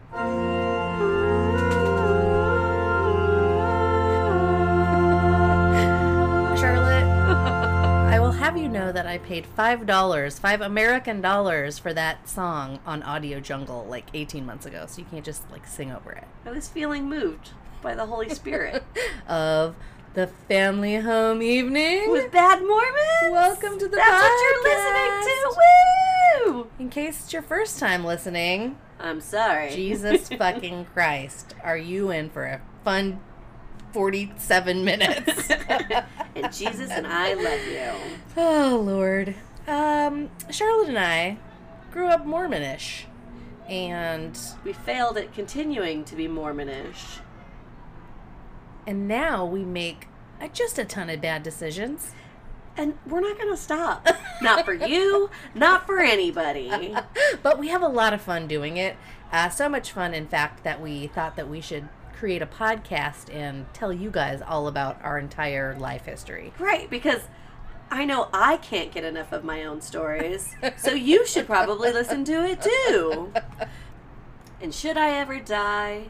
Charlotte, I will have you know that I paid $5, $5 for that song on Audio Jungle like 18 months ago, so you can't just like sing over it. I was feeling moved by the Holy Spirit. Of the Family Home Evening With Bad Mormons? Welcome to the That's podcast. what you're listening to. Woo! In case it's your first time listening, I'm sorry. Jesus fucking Christ, are you in for a fun 47 minutes? And Jesus and I love you. Oh, Lord. Charlotte and I grew up Mormonish, and We failed at continuing to be Mormonish. now we make just a ton of bad decisions. And we're not going to stop. Not for you, not for anybody. But we have a lot of fun doing it. So much fun, in fact, that we thought that we should create a podcast and tell you guys all about our entire life history. Right, because I know I can't get enough of my own stories. So you should probably listen to it too. And should I ever die,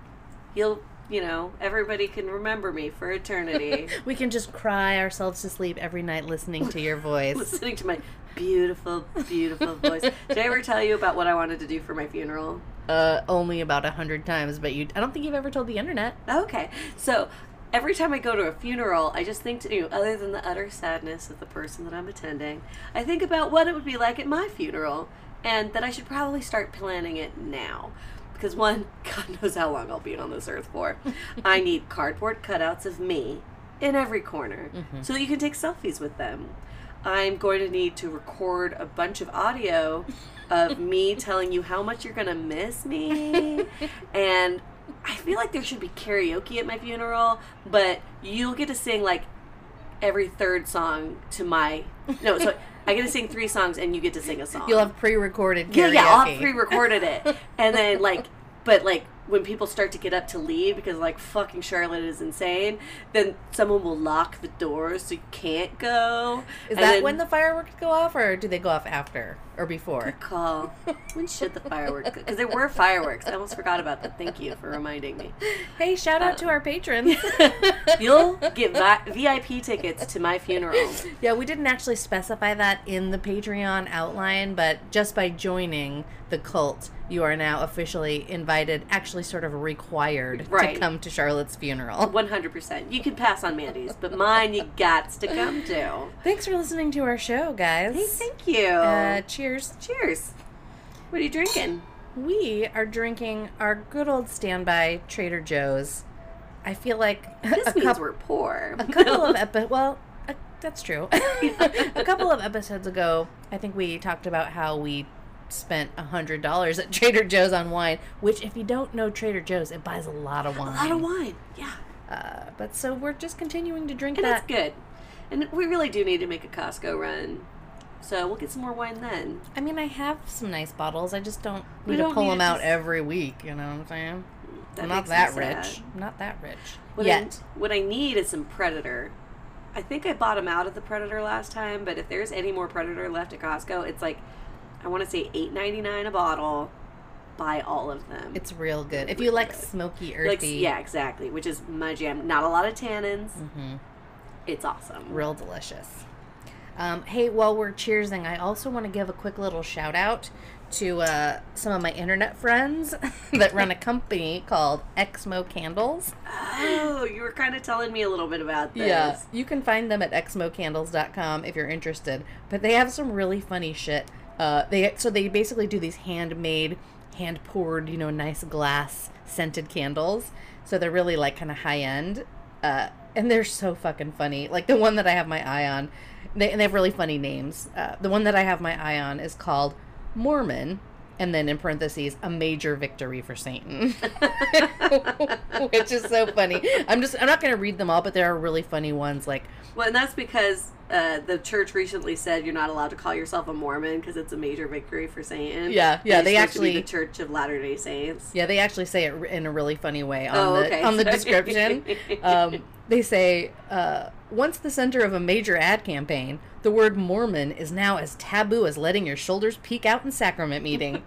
everybody can remember me for eternity. We can just cry ourselves to sleep every night listening to your voice. Listening to my beautiful, beautiful voice. Did I ever tell you about what I wanted to do for my funeral? Only about 100 times, but I don't think you've ever told the internet. Okay. So every time I go to a funeral, I just think other than the utter sadness of the person that I'm attending, I think about what it would be like at my funeral, and that I should probably start planning it now. Because one, God knows how long I'll be on this earth for. I need cardboard cutouts of me in every corner so that you can take selfies with them. I'm going to need to record a bunch of audio of me telling you how much you're going to miss me. And I feel like there should be karaoke at my funeral, but you'll get to sing like every third song to my... No, so I get to sing 3 songs and you get to sing a song. You'll have pre-recorded karaoke. Yeah, I'll have pre-recorded it. And then but when people start to get up to leave because fucking Charlotte is insane, then someone will lock the doors so you can't go. Is that when the fireworks go off, or do they go off after or before? Good call. When should the fireworks go? Because there were fireworks. I almost forgot about that. Thank you for reminding me. Hey, shout out to our patrons. You'll get VIP tickets to my funeral. Yeah, we didn't actually specify that in the Patreon outline, but just by joining the cult, you are now officially invited, actually sort of required, to come to Charlotte's funeral. 100%. You can pass on Mandy's, but mine you gots to come to. Thanks for listening to our show, guys. Hey, thank you. Cheers. Cheers. What are you drinking? We are drinking our good old standby Trader Joe's. I feel like this means we're poor. A couple of that's true. A couple of episodes ago, I think we talked about how we spent $100 at Trader Joe's on wine, which, if you don't know Trader Joe's, it buys a lot of wine. A lot of wine, yeah. But so we're just continuing to drink and that. And it's good. And we really do need to make a Costco run. So we'll get some more wine then. I mean, I have some nice bottles. I just don't need to pull them out every week. You know what I'm saying? I'm not that rich. Not that rich. Yet. What I need is some Predator. I think I bought them out of the Predator last time, but if there's any more Predator left at Costco, it's I want to say $8.99 a bottle. Buy all of them. It's real good. If you like smoky, earthy. Yeah, exactly. Which is my jam. Not a lot of tannins. Mm-hmm. It's awesome. Real delicious. Hey, while we're cheersing, I also want to give a quick little shout out to some of my internet friends that run a company called Exmo Candles. Oh, you were kind of telling me a little bit about this. Yeah, you can find them at exmocandles.com if you're interested. But they have some really funny shit. They basically do these handmade, hand-poured, nice glass scented candles. So they're really kind of high-end. And they're so fucking funny. Like the one that I have my eye on, they have really funny names. The one that I have my eye on is called Mormon, and then in parentheses, a major victory for Satan. Which is so funny. I'm not going to read them all, but there are really funny ones. Well, and that's because the church recently said you're not allowed to call yourself a Mormon because it's a major victory for Satan. Yeah. They actually the Church of Latter-day Saints. Yeah, they actually say it in a really funny way on the description. They say, once the center of a major ad campaign, the word Mormon is now as taboo as letting your shoulders peek out in sacrament meeting.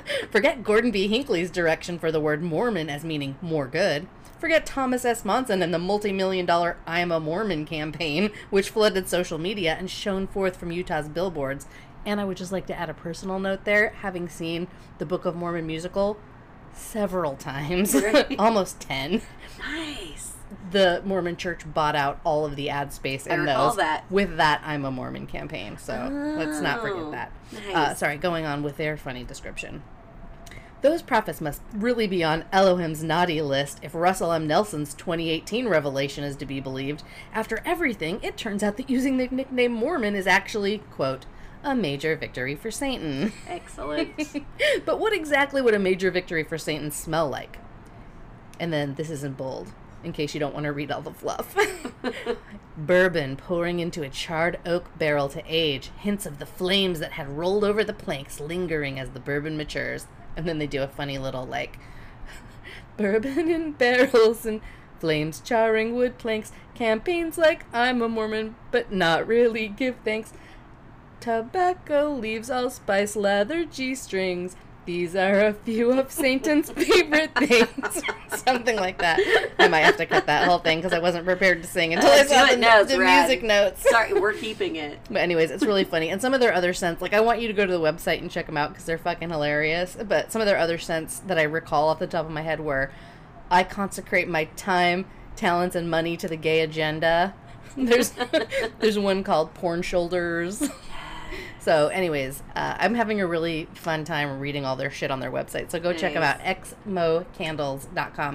Forget Gordon B. Hinckley's direction for the word Mormon as meaning more good. Forget Thomas S. Monson and the multi-million-dollar I'm a Mormon campaign, which flooded social media and shone forth from Utah's billboards. And I would just like to add a personal note there, having seen the Book of Mormon musical several times, Right. almost 10. Nice. The Mormon Church bought out all of the ad space in recall those that. with that I'm a Mormon campaign. So let's not forget Oh, that. nice. Sorry, going on with their funny description. Those prophets must really be on Elohim's naughty list if Russell M. Nelson's 2018 revelation is to be believed. After everything, it turns out that using the nickname Mormon is actually, quote, a major victory for Satan. Excellent. But what exactly would a major victory for Satan smell like? And then this is in bold, in case you don't want to read all the fluff. Bourbon pouring into a charred oak barrel to age, hints of the flames that had rolled over the planks lingering as the bourbon matures. And then they do a funny little, like, bourbon in barrels and flames charring wood planks, campaigns like I'm a Mormon, but not really give thanks. Tobacco leaves, allspice, leather, G-strings. These are a few of Satan's favorite things. Something like that. I might have to cut that whole thing because I wasn't prepared to sing until I saw the music notes. Sorry, we're keeping it. But anyways, it's really funny. And some of their other scents, like I want you to go to the website and check them out because they're fucking hilarious. But some of their other scents that I recall off the top of my head were, I consecrate my time, talents, and money to the gay agenda. There's one called Porn Shoulders. So anyways, I'm having a really fun time reading all their shit on their website. So go check them out. exmocandles.com.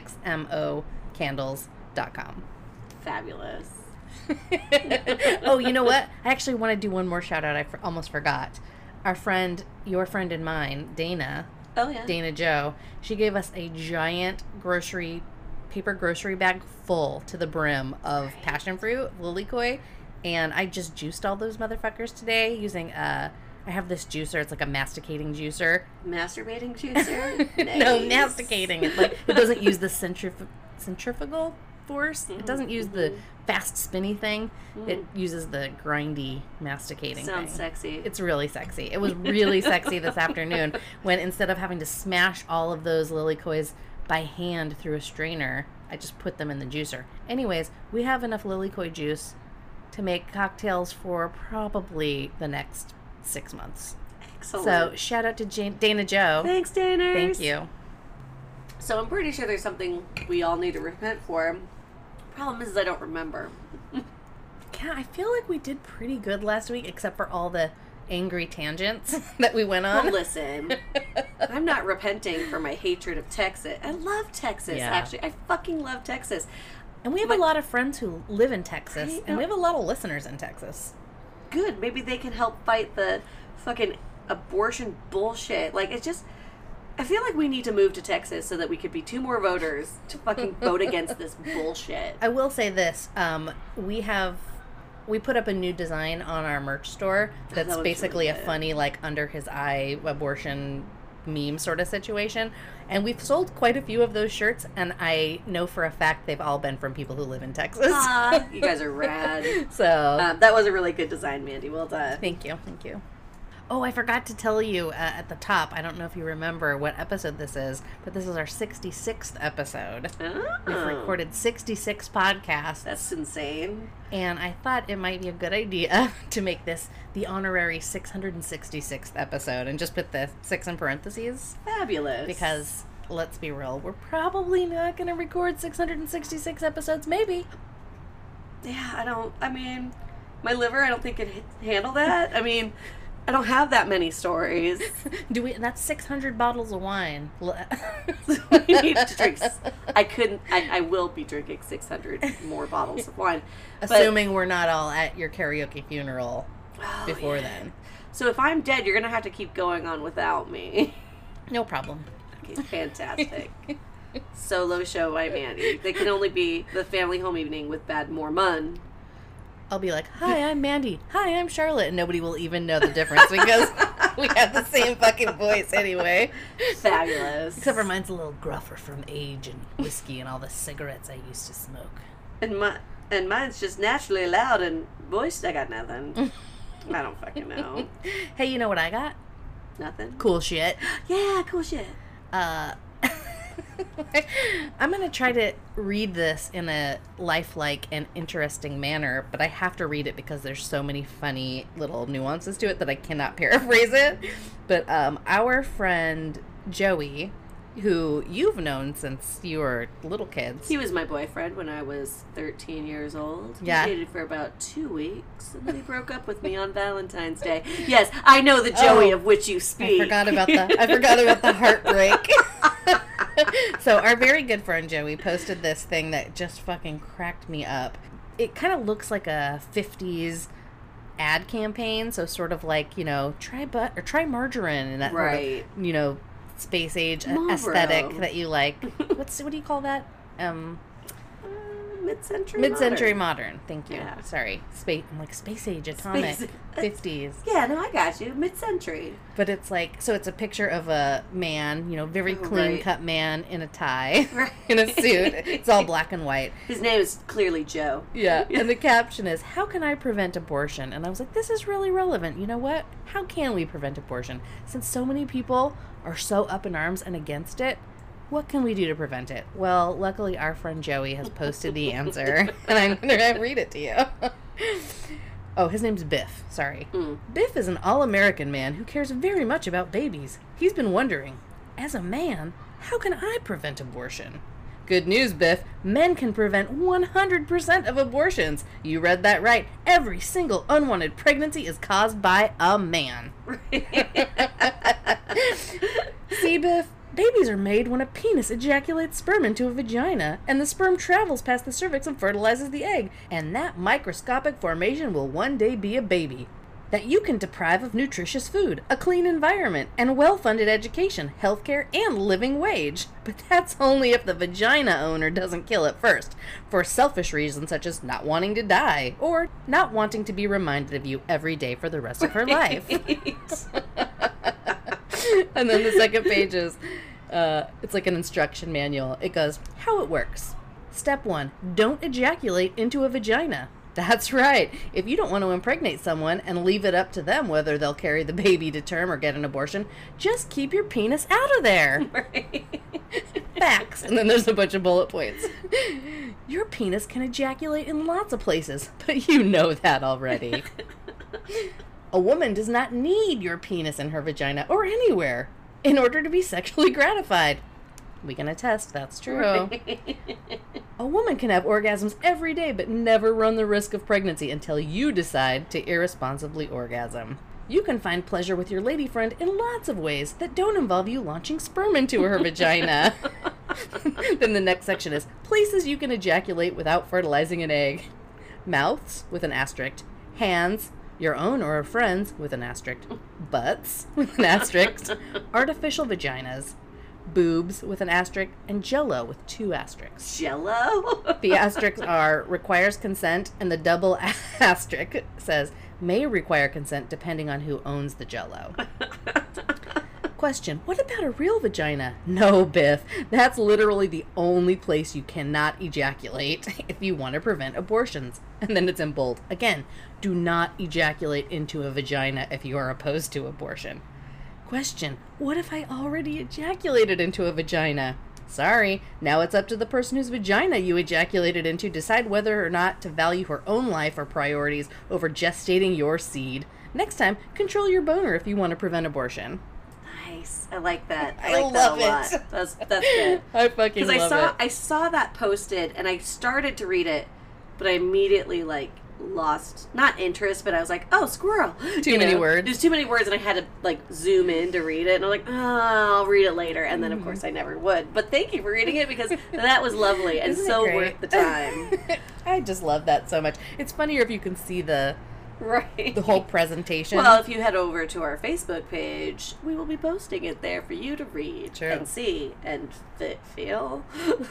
exmocandles.com. Fabulous. Oh, you know what? I actually want to do one more shout out. I almost forgot. Our friend, your friend and mine, Dana. Oh, yeah. Dana Joe. She gave us a giant paper grocery bag full to the brim of passion fruit, lilikoi. And I just juiced all those motherfuckers today using, I have this juicer. It's like a masticating juicer. Masturbating juicer? Nice. No, masticating. It doesn't use the centrifugal force. It doesn't use the fast spinny thing. It uses the grindy masticating Sounds thing. sexy. It's really sexy. It was really sexy this afternoon when instead of having to smash all of those lilikoi by hand through a strainer, I just put them in the juicer. Anyways, we have enough lilikoi juice to make cocktails for probably the next 6 months. Excellent. So shout out to Dana Joe. Thanks, Daners. Thank you. So I'm pretty sure there's something we all need to repent for. Problem is I don't remember. Yeah, I feel like we did pretty good last week, except for all the angry tangents that we went on. Well, listen, I'm not repenting for my hatred of Texas. I love Texas, Yeah. actually. I fucking love Texas. And we have a lot of friends who live in Texas, Right? and we have a lot of listeners in Texas. Good. Maybe they can help fight the fucking abortion bullshit. Like, it's just... I feel like we need to move to Texas so that we could be 2 more voters to fucking vote against this bullshit. I will say this: we put up a new design on our merch store that's looks basically really a good. funny, like, under his eye abortion meme sort of situation. And we've sold quite a few of those shirts, and I know for a fact they've all been from people who live in Texas. Ah, you guys are rad. So That was a really good design, Mandy. Well done. thank you. Oh, I forgot to tell you at the top, I don't know if you remember what episode this is, but this is our 66th episode. Oh, We've recorded 66 podcasts. that's insane. And I thought it might be a good idea to make this the honorary 666th episode and just put the 6 in parentheses. Fabulous. Because, let's be real, we're probably not going to record 666 episodes, maybe. Yeah, my liver, I don't think can handle that. I mean, I don't have that many stories. That's 600 bottles of wine. We need to drink. I will be drinking 600 more bottles of wine. Assuming we're not all at your karaoke funeral Oh, before yeah. then. So if I'm dead, you're going to have to keep going on without me. No problem. Okay, fantastic. Solo show by Mandy. They can only be the family home evening with Bad Mormon. I'll be like, hi, I'm Mandy. Hi, I'm Charlotte. And nobody will even know the difference because we have the same fucking voice anyway. Fabulous. Except for mine's a little gruffer from age and whiskey and all the cigarettes I used to smoke. And mine's just naturally loud and voiced. I got nothing. I don't fucking know. Hey, you know what I got? Nothing. Cool shit. Yeah, cool shit. I'm going to try to read this in a lifelike and interesting manner, but I have to read it because there's so many funny little nuances to it that I cannot paraphrase it. But our friend Joey, who you've known since you were little kids. He was my boyfriend when I was 13 years old. Yeah. We dated for about 2 weeks, and then he broke up with me on Valentine's Day. Yes, I know the Joey of which you speak. I forgot about the heartbreak. So our very good friend Joey posted this thing that just fucking cracked me up. It kind of looks like a 50s ad campaign, so sort of like, try margarine and that right. sort of, space age Marlboro. Aesthetic that you like. What do you call that? Mid-century modern. Thank you. Yeah. Sorry. I'm like space age atomic. 50s. Yeah, no, I got you. Mid-century. But it's like, so it's a picture of a man, very clean cut man in a tie, in a suit. It's all black and white. His name is clearly Joe. Yeah. And the caption is, "How can I prevent abortion?" And I was like, this is really relevant. You know what? How can we prevent abortion? Since so many people are so up in arms and against it, what can we do to prevent it? Well, luckily our friend Joey has posted the answer, and I'm going to read it to you. Oh, his name's Biff. Sorry. Biff is an all-American man who cares very much about babies. He's been wondering, as a man, how can I prevent abortion? Good news, Biff. Men can prevent 100% of abortions. You read that right. Every single unwanted pregnancy is caused by a man. See, Biff? Babies are made when a penis ejaculates sperm into a vagina, and the sperm travels past the cervix and fertilizes the egg, and that microscopic formation will one day be a baby. That you can deprive of nutritious food, a clean environment, and well-funded education, healthcare, and living wage. But that's only if the vagina owner doesn't kill it first, for selfish reasons such as not wanting to die, or not wanting to be reminded of you every day for the rest of her life. And then the second page is, it's like an instruction manual. It goes, how it works. Step 1, don't ejaculate into a vagina. That's right. If you don't want to impregnate someone and leave it up to them whether they'll carry the baby to term or get an abortion, just keep your penis out of there. Right. Facts. And then there's a bunch of bullet points. Your penis can ejaculate in lots of places, but you know that already. A woman does not need your penis in her vagina or anywhere in order to be sexually gratified. We can attest that's true. A woman can have orgasms every day but never run the risk of pregnancy until you decide to irresponsibly orgasm. You can find pleasure with your lady friend in lots of ways that don't involve you launching sperm into her vagina. Then the next section is places you can ejaculate without fertilizing an egg. Mouths, with an asterisk. Hands, your own or a friend's, with an asterisk. Butts, with an asterisk. Artificial vaginas. Boobs, with an asterisk. And Jell-O, with 2 asterisks. Jell-O? The asterisks are requires consent, and the double asterisk says may require consent depending on who owns the Jell-O. Question, what about a real vagina? No, Biff. That's literally the only place you cannot ejaculate if you want to prevent abortions. And then it's in bold. Again, do not ejaculate into a vagina if you are opposed to abortion. Question, what if I already ejaculated into a vagina? Sorry, now it's up to the person whose vagina you ejaculated into to decide whether or not to value her own life or priorities over gestating your seed. Next time, control your boner if you want to prevent abortion. Nice. I like that. I like love that a it. lot. That's good. I fucking love it. I saw that posted and I started to read it, but I immediately lost not interest, but I was like, oh, squirrel. Too many words. There's too many words, and I had to zoom in to read it, and I'm like, oh, I'll read it later, and then of course I never would. But thank you for reading it because that was lovely and Isn't it so great? worth the time. I just love that so much. It's funnier if you can see the Right. whole presentation. Well, if you head over to our Facebook page, we will be posting it there for you to read and see and feel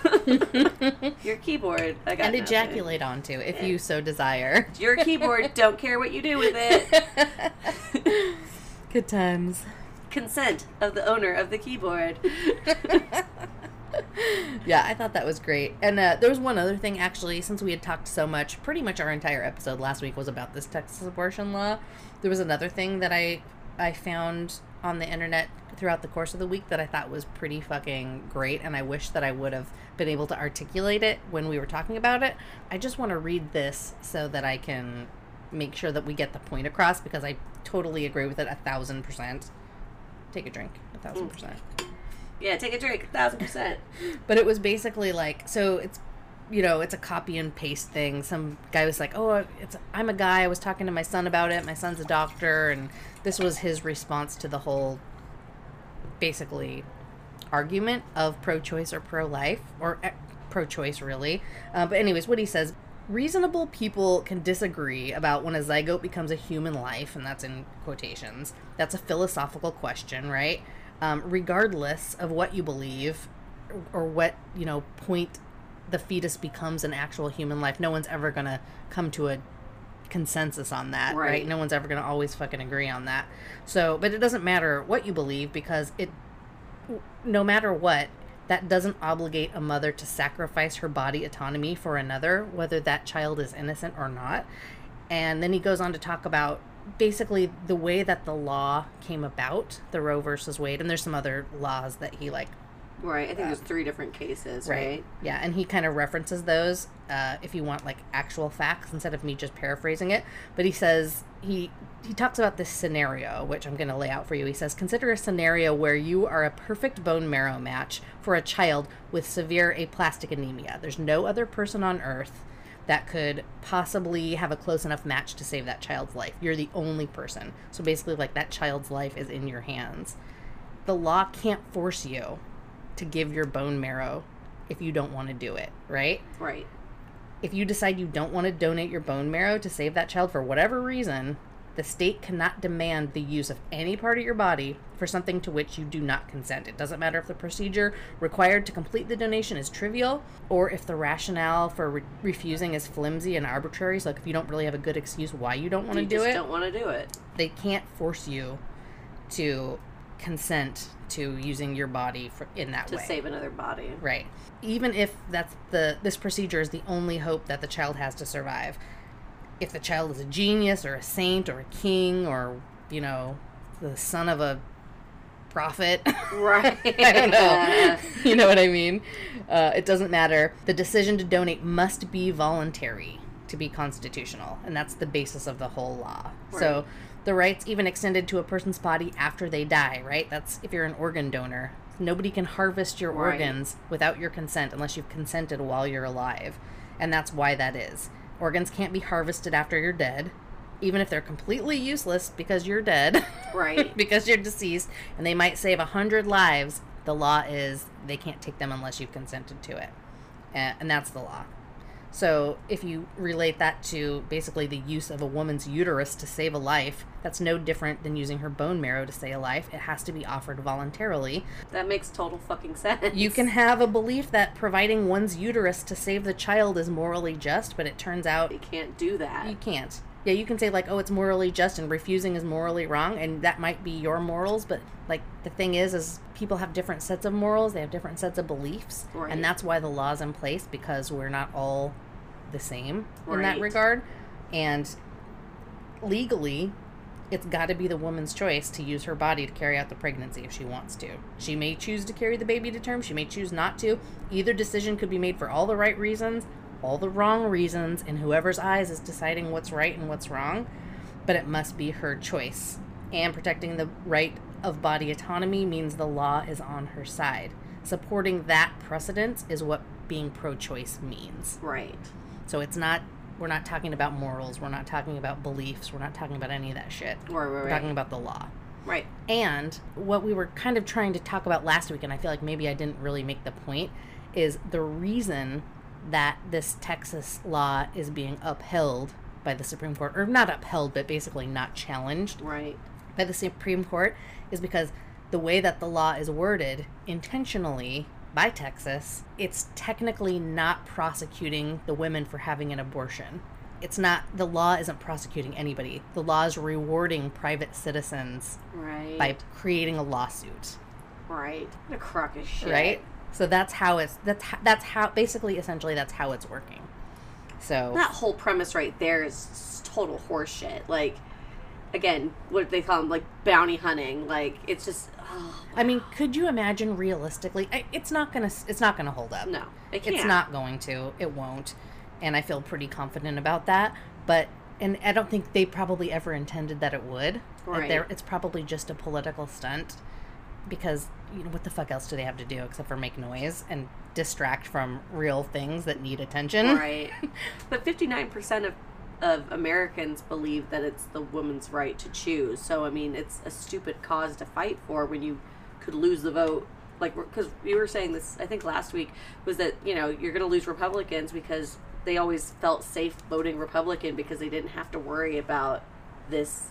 your keyboard. I got and nothing. ejaculate onto if you so desire. Your keyboard, don't care what you do with it. Good times. Consent of the owner of the keyboard. Yeah, I thought that was great. And there was one other thing, actually, since we had talked so much, pretty much our entire episode last week was about this Texas abortion law. There was another thing that I found on the internet throughout the course of the week that I thought was pretty fucking great, and I wish that I would have been able to articulate it when we were talking about it. I just want to read this so that I can make sure that we get the point across, because I totally agree with it 1,000%. Take a drink, 1,000%. Yeah, take a drink, 1,000%. But it was basically like, so it's, you know, it's a copy and paste thing. Some guy was like, oh, I'm a guy. I was talking to my son about it. My son's a doctor. And this was his response to the whole, basically, argument of pro-choice or pro-life, or pro-choice, really. But anyways, what he says, reasonable people can disagree about when a zygote becomes a human life, and that's in quotations. That's a philosophical question, right? Regardless of what you believe or what, you know, point the fetus becomes an actual human life, no one's ever going to come to a consensus on that, right? No one's ever going to always fucking agree on that. So, but it doesn't matter what you believe, because no matter what, that doesn't obligate a mother to sacrifice her body autonomy for another, whether that child is innocent or not. And then he goes on to talk about basically the way that the law came about, the Roe versus Wade, and there's some other laws that he like. Right, I think there's 3 different cases, right? Yeah, and he kind of references those if you want like actual facts instead of me just paraphrasing it. But he says, he talks about this scenario, which I'm going to lay out for you. He says, consider a scenario where you are a perfect bone marrow match for a child with severe aplastic anemia. There's no other person on earth that could possibly have a close enough match to save that child's life. You're the only person. So basically, like, that child's life is in your hands. The law can't force you to give your bone marrow if you don't want to do it, right? Right. If you decide you don't want to donate your bone marrow to save that child for whatever reason, the state cannot demand the use of any part of your body for something to which you do not consent. It doesn't matter if the procedure required to complete the donation is trivial, or if the rationale for refusing is flimsy and arbitrary. So like, if you don't really have a good excuse why you don't want to do it. You just don't want to do it. They can't force you to consent to using your body in that way. To save another body. Right. Even if this procedure is the only hope that the child has to survive. If the child is a genius or a saint or a king or, you know, the son of a prophet. Right. I don't know. You know what I mean? It doesn't matter. The decision to donate must be voluntary to be constitutional. And that's the basis of the whole law. Right. So the rights even extended to a person's body after they die, right? That's if you're an organ donor. Nobody can harvest your organs without your consent unless you've consented while you're alive. And that's why that is. Organs can't be harvested after you're dead, even if they're completely useless because you're dead. Right. Because you're deceased, and they might save 100 lives. The law is they can't take them unless you've consented to it. And that's the law. So if you relate that to basically the use of a woman's uterus to save a life, that's no different than using her bone marrow to save a life. It has to be offered voluntarily. That makes total fucking sense. You can have a belief that providing one's uterus to save the child is morally just, but it turns out you can't do that. You can't. Yeah, you can say like, oh, it's morally just and refusing is morally wrong, and that might be your morals, but like the thing is people have different sets of morals, they have different sets of beliefs, and that's why the law's in place, because we're not all the same in that regard. And legally, it's got to be the woman's choice to use her body to carry out the pregnancy if she wants to. She may choose to carry the baby to term, she may choose not to. Either decision could be made for all the right reasons, all the wrong reasons, and whoever's eyes is deciding what's right and what's wrong, but it must be her choice. And protecting the right of body autonomy means the law is on her side. Supporting that precedent is what being pro-choice means. Right. So we're not talking about morals, we're not talking about beliefs, we're not talking about any of that shit. We're talking about the law. Right. And what we were kind of trying to talk about last week, and I feel like maybe I didn't really make the point, is the reason that this Texas law is being upheld by the Supreme Court, or not upheld, but basically not challenged by the Supreme Court, is because the way that the law is worded intentionally by Texas, it's technically not prosecuting the women for having an abortion. It's not, the law isn't prosecuting anybody. The law is rewarding private citizens by creating a lawsuit. Right. What a crock of shit. Right? So that's how basically, essentially, that's how it's working. So that whole premise right there is total horseshit. Like, again, what they call them, like bounty hunting. Like it's just. Oh, I mean, could you imagine realistically? It's not gonna hold up. no, it can't. It's not going to. It won't. And I feel pretty confident about that. But and I don't think they probably ever intended that it would. Right. It's probably just a political stunt because what the fuck else do they have to do except for make noise and distract from real things that need attention? Right. But 59% of Americans believe that it's the woman's right to choose. So, I mean, it's a stupid cause to fight for when you could lose the vote. Like, because you were saying this, I think last week, was that, you're going to lose Republicans because they always felt safe voting Republican because they didn't have to worry about this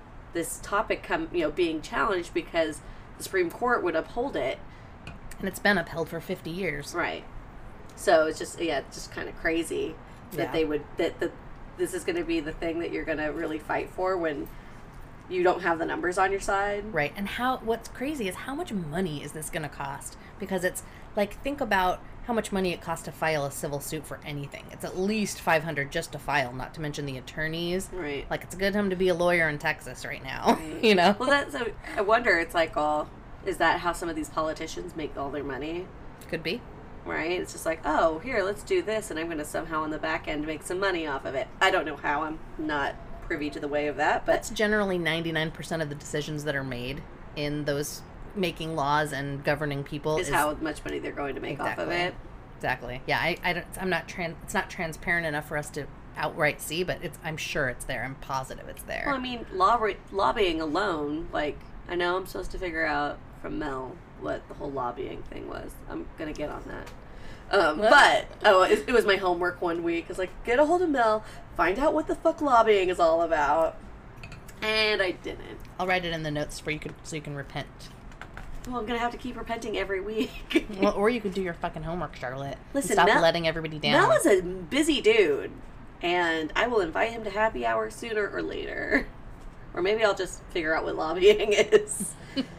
topic being challenged because the Supreme Court would uphold it. And it's been upheld for 50 years. Right. So, it's just kind of crazy that they would, that this is going to be the thing that you're going to really fight for when you don't have the numbers on your side. Right. And what's crazy is how much money is this going to cost? Because it's like, think about how much money it costs to file a civil suit for anything. It's at least $500 just to file, not to mention the attorneys. Right. Like, it's a good time to be a lawyer in Texas right now, you know? Well, I wonder, it's like, is that how some of these politicians make all their money? Could be. Right? It's just like, oh, here, let's do this, and I'm going to somehow on the back end make some money off of it. I don't know how. I'm not privy to the way of that, but... That's generally 99% of the decisions that are made in those making laws and governing people is how much money they're going to make off of it. Exactly. Yeah, it's not transparent enough for us to outright see, but I'm sure it's there. I'm positive it's there. Well, I mean, lobbying alone, like, I know I'm supposed to figure out from Mel what the whole lobbying thing was. I'm gonna get on that. It was my homework one week. It's like, get a hold of Mel, find out what the fuck lobbying is all about. And I didn't. I'll write it in the notes so you can repent. Well, I'm gonna have to keep repenting every week. Well, or you could do your fucking homework, Charlotte. Listen, stop letting everybody down. Mel is a busy dude, and I will invite him to happy hour sooner or later. Or maybe I'll just figure out what lobbying is.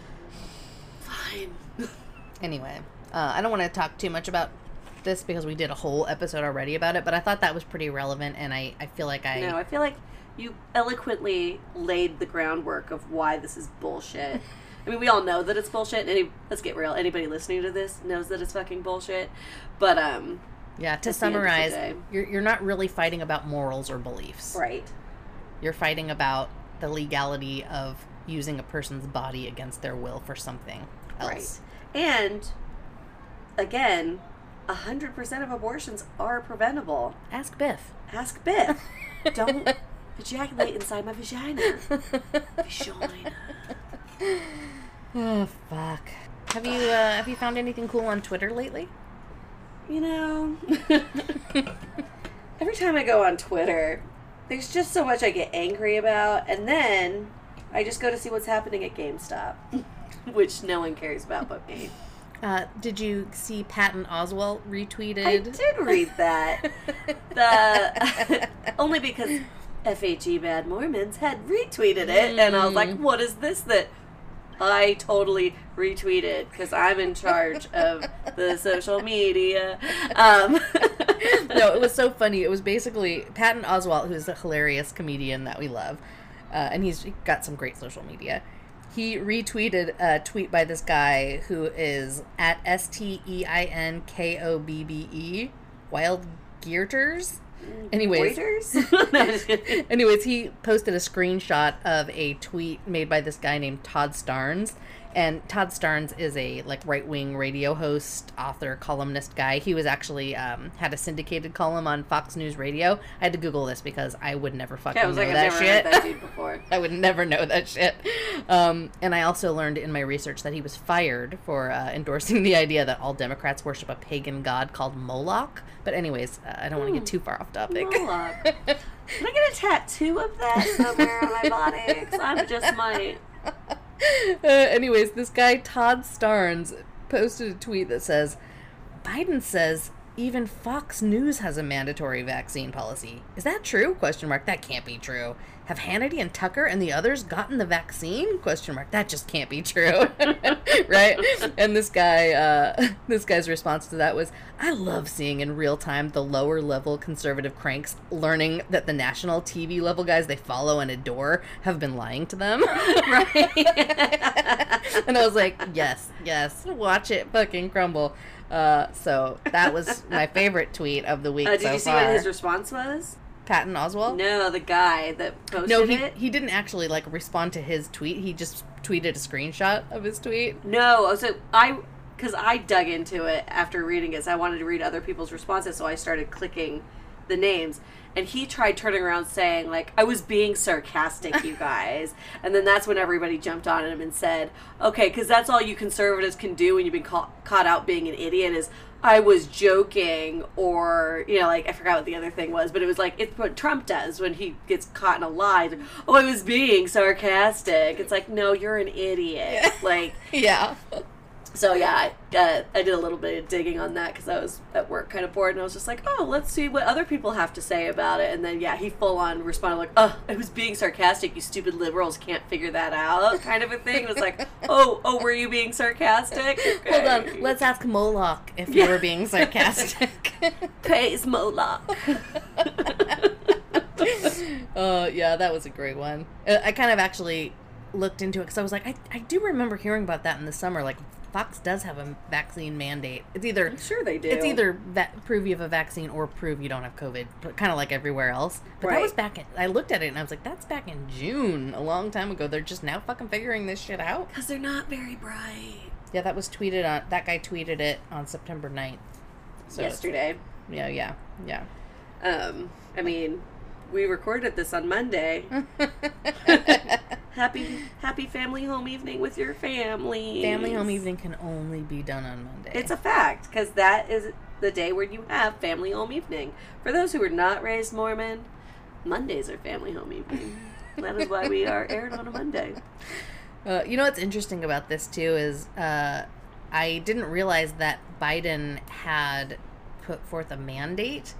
Fine. Anyway, I don't want to talk too much about this because we did a whole episode already about it, but I thought that was pretty relevant, and I feel like I feel like you eloquently laid the groundwork of why this is bullshit. I mean, we all know that it's bullshit. Let's get real. Anybody listening to this knows that it's fucking bullshit. But, yeah, to summarize, you're not really fighting about morals or beliefs. Right. You're fighting about the legality of using a person's body against their will for something else. Right. And, again, 100% of abortions are preventable. Ask Biff. Ask Biff. Don't ejaculate inside my vagina. Vagina. Oh, fuck. Have you found anything cool on Twitter lately? Every time I go on Twitter, there's just so much I get angry about, and then I just go to see what's happening at GameStop, which no one cares about but me. Did you see Patton Oswalt retweeted? I did read that. Only because FHE Bad Mormons had retweeted it, and I was like, what is this that I totally retweeted because I'm in charge of the social media. No, it was so funny. It was basically Patton Oswalt, who's a hilarious comedian that we love, and he's got some great social media. He retweeted a tweet by this guy who is at STEINKOBBE, Wild Geerters. Anyways, he posted a screenshot of a tweet made by this guy named Todd Starnes. And Todd Starnes is a right-wing radio host, author, columnist guy. He was actually had a syndicated column on Fox News Radio. I had to Google this because I would never fucking know that shit. Heard that dude before. I would never know that shit. And I also learned in my research that he was fired for endorsing the idea that all Democrats worship a pagan god called Moloch. But anyways, I don't want to get too far off topic. Moloch. Can I get a tattoo of that somewhere on my body? Because I just might. Anyways, this guy Todd Starnes posted a tweet that says, Biden says even Fox News has a mandatory vaccine policy. Is that true? Question mark. That can't be true. Have Hannity and Tucker and the others gotten the vaccine? Question mark. That just can't be true. Right? And this guy's response to that was, I love seeing in real time the lower level conservative cranks learning that the national TV level guys they follow and adore have been lying to them. Right. And I was like, yes, watch it fucking crumble. So that was my favorite tweet of the week so far. Did you see what his response was? Patton Oswalt? No, the guy that posted it. He didn't actually like respond to his tweet. He just tweeted a screenshot of his tweet. No, so because I dug into it after reading it, so I wanted to read other people's responses, so I started clicking the names. And he tried turning around saying, like, I was being sarcastic, you guys. And then that's when everybody jumped on him and said, okay, because that's all you conservatives can do when you've been caught out being an idiot is, I was joking, or, you know, like, I forgot what the other thing was, but it was like, it's what Trump does when he gets caught in a lie. Like, oh, I was being sarcastic. It's like, no, you're an idiot. Yeah. Like, yeah. So, yeah, I did a little bit of digging on that because I was at work kind of bored, and I was just like, oh, let's see what other people have to say about it. And then, yeah, he full-on responded like, oh, I was being sarcastic. You stupid liberals can't figure that out, kind of a thing. It was like, oh, were you being sarcastic? Okay. Hold on, let's ask Moloch if you were being sarcastic. Pays Moloch. Yeah, that was a great one. I kind of actually looked into it because I was like, I do remember hearing about that in the summer, like, Fox does have a vaccine mandate. It's either I'm sure they do. It's either prove you have a vaccine or prove you don't have COVID, kind of like everywhere else. But right. That was back I looked at it and I was like, that's back in June, a long time ago. They're just now fucking figuring this shit out. Because they're not very bright. Yeah, that was tweeted on. That guy tweeted it on September 9th. So yesterday. Yeah. I mean, we recorded this on Monday. Happy family home evening with your family. Family home evening can only be done on Monday. It's a fact, because that is the day where you have family home evening. For those who are not raised Mormon, Mondays are family home evening. That is why we are aired on a Monday. You know what's interesting about this, too, is I didn't realize that Biden had put forth a mandate.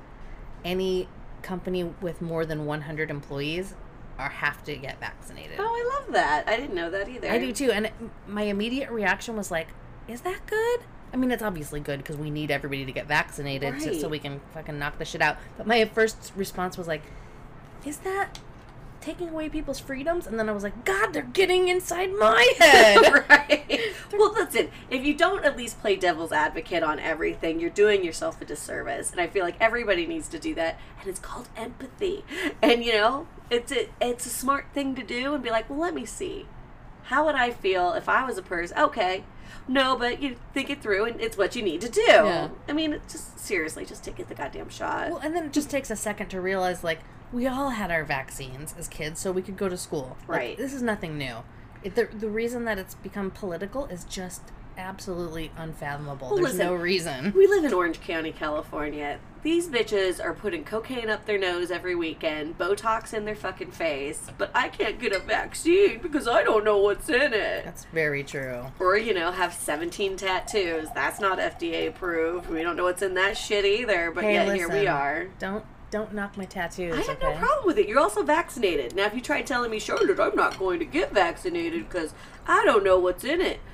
Any company with more than 100 employees have to get vaccinated. Oh, I love that. I didn't know that either. I do too. And my immediate reaction was like, is that good? I mean, it's obviously good because we need everybody to get vaccinated right. so we can fucking knock the shit out. But my first response was like, is that taking away people's freedoms? And then I was like, God, they're getting inside my head. Right. Well, listen, if you don't at least play devil's advocate on everything, you're doing yourself a disservice. And I feel like everybody needs to do that. And it's called empathy. And, you know, it's a smart thing to do and be like, well, let me see. How would I feel if I was a person? Okay. No, but you think it through, and it's what you need to do. Yeah. I mean, just seriously, just take the goddamn shot. Well, and then it just takes a second to realize, like, we all had our vaccines as kids so we could go to school. Like, right. This is nothing new. The reason that it's become political is just absolutely unfathomable. Well, There's listen, no reason. We live in Orange County, California. These bitches are putting cocaine up their nose every weekend, Botox in their fucking face, but I can't get a vaccine because I don't know what's in it. That's very true. Or, you know, have 17 tattoos. That's not FDA approved. We don't know what's in that shit either, but Hey, yet listen, here we are. Don't knock my tattoos. I have okay? no problem with it. You're also vaccinated. Now, if you try telling me, Charlotte, I'm not going to get vaccinated because I don't know what's in it.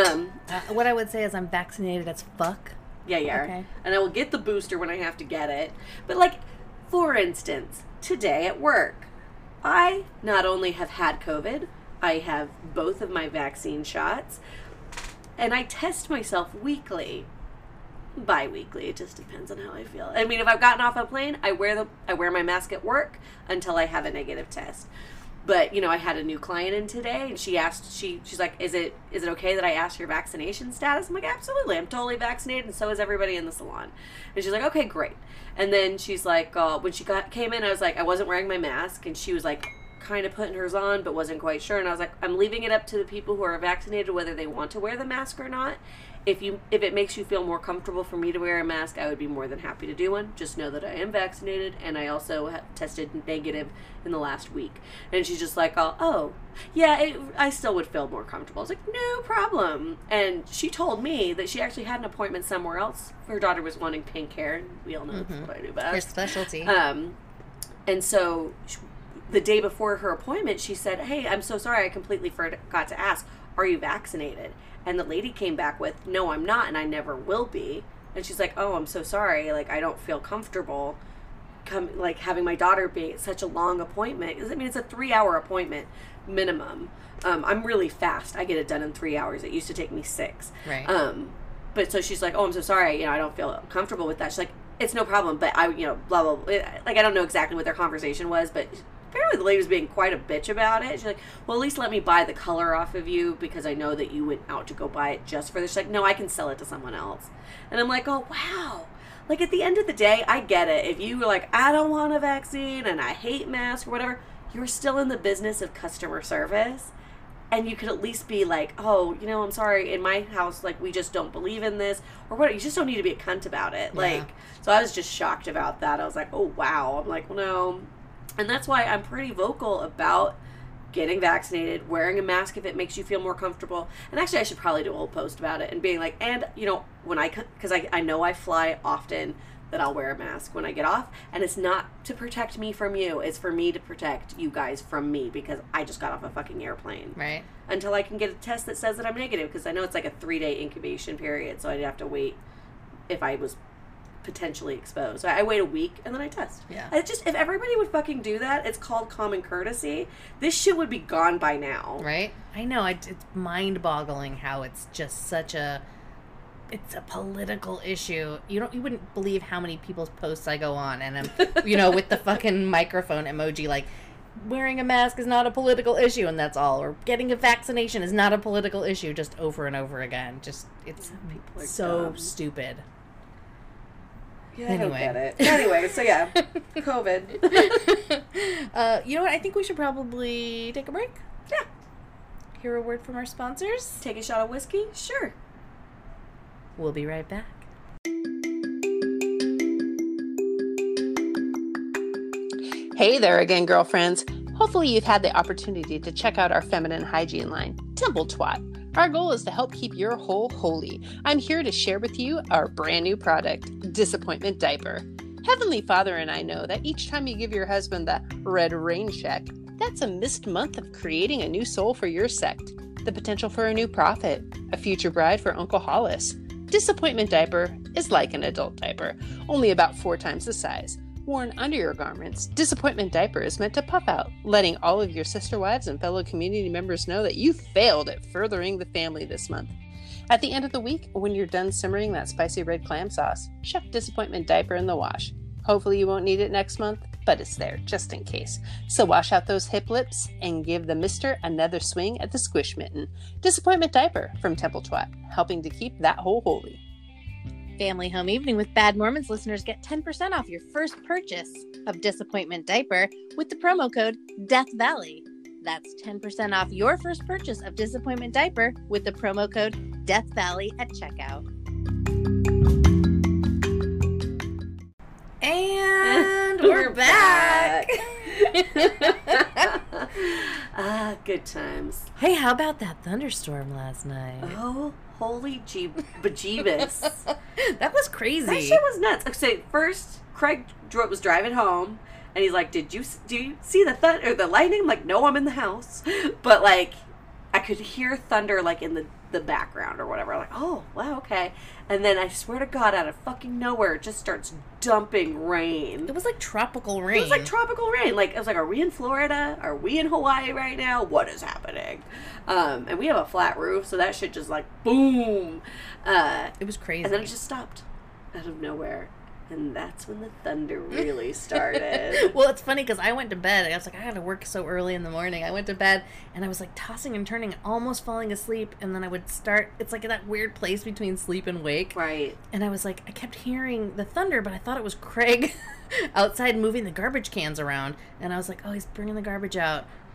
What I would say is I'm vaccinated as fuck. Yeah, you are. Okay. And I will get the booster when I have to get it. But, like, for instance, today at work, I not only have had COVID, I have both of my vaccine shots, and I test myself weekly. Bi-weekly, it just depends on how I feel. I mean, if I've gotten off a plane, I wear my mask at work until I have a negative test. But, you know, I had a new client in today, and she's like, is it okay that I ask your vaccination status? I'm like, absolutely, I'm totally vaccinated, and so is everybody in the salon. And she's like, okay, great. And then she's like, when she came in, I was like, I wasn't wearing my mask, and she was like, kind of putting hers on, but wasn't quite sure. And I was like, I'm leaving it up to the people who are vaccinated whether they want to wear the mask or not. if it makes you feel more comfortable for me to wear a mask, I would be more than happy to do one. Just know that I am vaccinated, and I also have tested negative in the last week. And she's just like, oh, yeah, I still would feel more comfortable. I was like, no problem. And she told me that she actually had an appointment somewhere else. Her daughter was wanting pink hair, and we all know that's what I do best. Your specialty. And so the day before her appointment, she said, hey, I'm so sorry, I completely forgot to ask, are you vaccinated? And the lady came back with, no, I'm not, and I never will be. And she's like, oh, I'm so sorry, like, I don't feel comfortable having my daughter be at such a long appointment. I mean, it's a 3-hour appointment minimum. I'm really fast. I get it done in 3 hours. It used to take me 6. Right. But so she's like, oh, I'm so sorry, I don't feel comfortable with that. She's like, it's no problem, but I, blah, blah, blah. Like, I don't know exactly what their conversation was, but apparently the lady was being quite a bitch about it. She's like, well, at least let me buy the color off of you because I know that you went out to go buy it just for this. She's like, no, I can sell it to someone else. And I'm like, oh, wow. Like, at the end of the day, I get it. If you were like, I don't want a vaccine and I hate masks or whatever, you're still in the business of customer service. And you could at least be like, oh, I'm sorry, in my house, like, we just don't believe in this. Or what? You just don't need to be a cunt about it. Yeah. Like, so I was just shocked about that. I was like, oh, wow. I'm like, well, no. And that's why I'm pretty vocal about getting vaccinated, wearing a mask if it makes you feel more comfortable. And actually, I should probably do a whole post about it and being like, and, when because I know I fly often, that I'll wear a mask when I get off. And it's not to protect me from you. It's for me to protect you guys from me because I just got off a fucking airplane. Right. Until I can get a test that says that I'm negative, because I know it's like a 3-day incubation period, so I'd have to wait if I was potentially exposed. So I wait a week and then I test. Yeah. If everybody would fucking do that, it's called common courtesy. This shit would be gone by now. Right? I know. It's mind-boggling how it's just such a... It's a political issue. You wouldn't believe how many people's posts I go on, and I'm, with the fucking microphone emoji, like, wearing a mask is not a political issue, and that's all. Or getting a vaccination is not a political issue, just over and over again. It's People are so dumb. Stupid. Yeah, Anyway. I don't get it. Anyway, so yeah, COVID. You know what? I think we should probably take a break. Yeah. Hear a word from our sponsors. Take a shot of whiskey? Sure. We'll be right back. Hey there again, girlfriends. Hopefully you've had the opportunity to check out our feminine hygiene line, Temple Twat. Our goal is to help keep your hole holy. I'm here to share with you our brand new product, Disappointment Diaper. Heavenly Father and I know that each time you give your husband the red rain check, that's a missed month of creating a new soul for your sect, the potential for a new prophet, a future bride for Uncle Hollis. Disappointment Diaper is like an adult diaper, only about 4 times the size. Worn under your garments, Disappointment Diaper is meant to puff out, letting all of your sister wives and fellow community members know that you failed at furthering the family this month. At the end of the week, when you're done simmering that spicy red clam sauce, chuck Disappointment Diaper in the wash. Hopefully you won't need it next month, but it's there just in case. So wash out those hip lips and give the mister another swing at the squish mitten. Disappointment Diaper from Temple Twat, helping to keep that hole holy. Family Home Evening with Bad Mormons listeners get 10% off your first purchase of Disappointment Diaper with the promo code Death Valley. That's 10% off your first purchase of Disappointment Diaper with the promo code Death Valley at checkout. And we're back. Good times. Hey, how about that thunderstorm last night? Oh, holy bejeebus. That was crazy. That shit was nuts. Okay, first, Craig was driving home, and he's like, do you see the thunder or the lightning? I'm like, no, I'm in the house. But, like, I could hear thunder, like, in the background or whatever. I'm like, oh, wow, okay. And then I swear to God, out of fucking nowhere, it just starts dumping rain. It was like tropical rain. It was like tropical rain. Like, I was like, are we in Florida? Are we in Hawaii right now? What is happening? And we have a flat roof, so that shit just like, boom. It was crazy. And then it just stopped out of nowhere. And that's when the thunder really started. Well, it's funny because I went to bed. I was like, I got to work so early in the morning. I went to bed and I was like tossing and turning, almost falling asleep. And then I would start, it's like that weird place between sleep and wake. Right. And I was like, I kept hearing the thunder, but I thought it was Craig outside moving the garbage cans around. And I was like, oh, he's bringing the garbage out.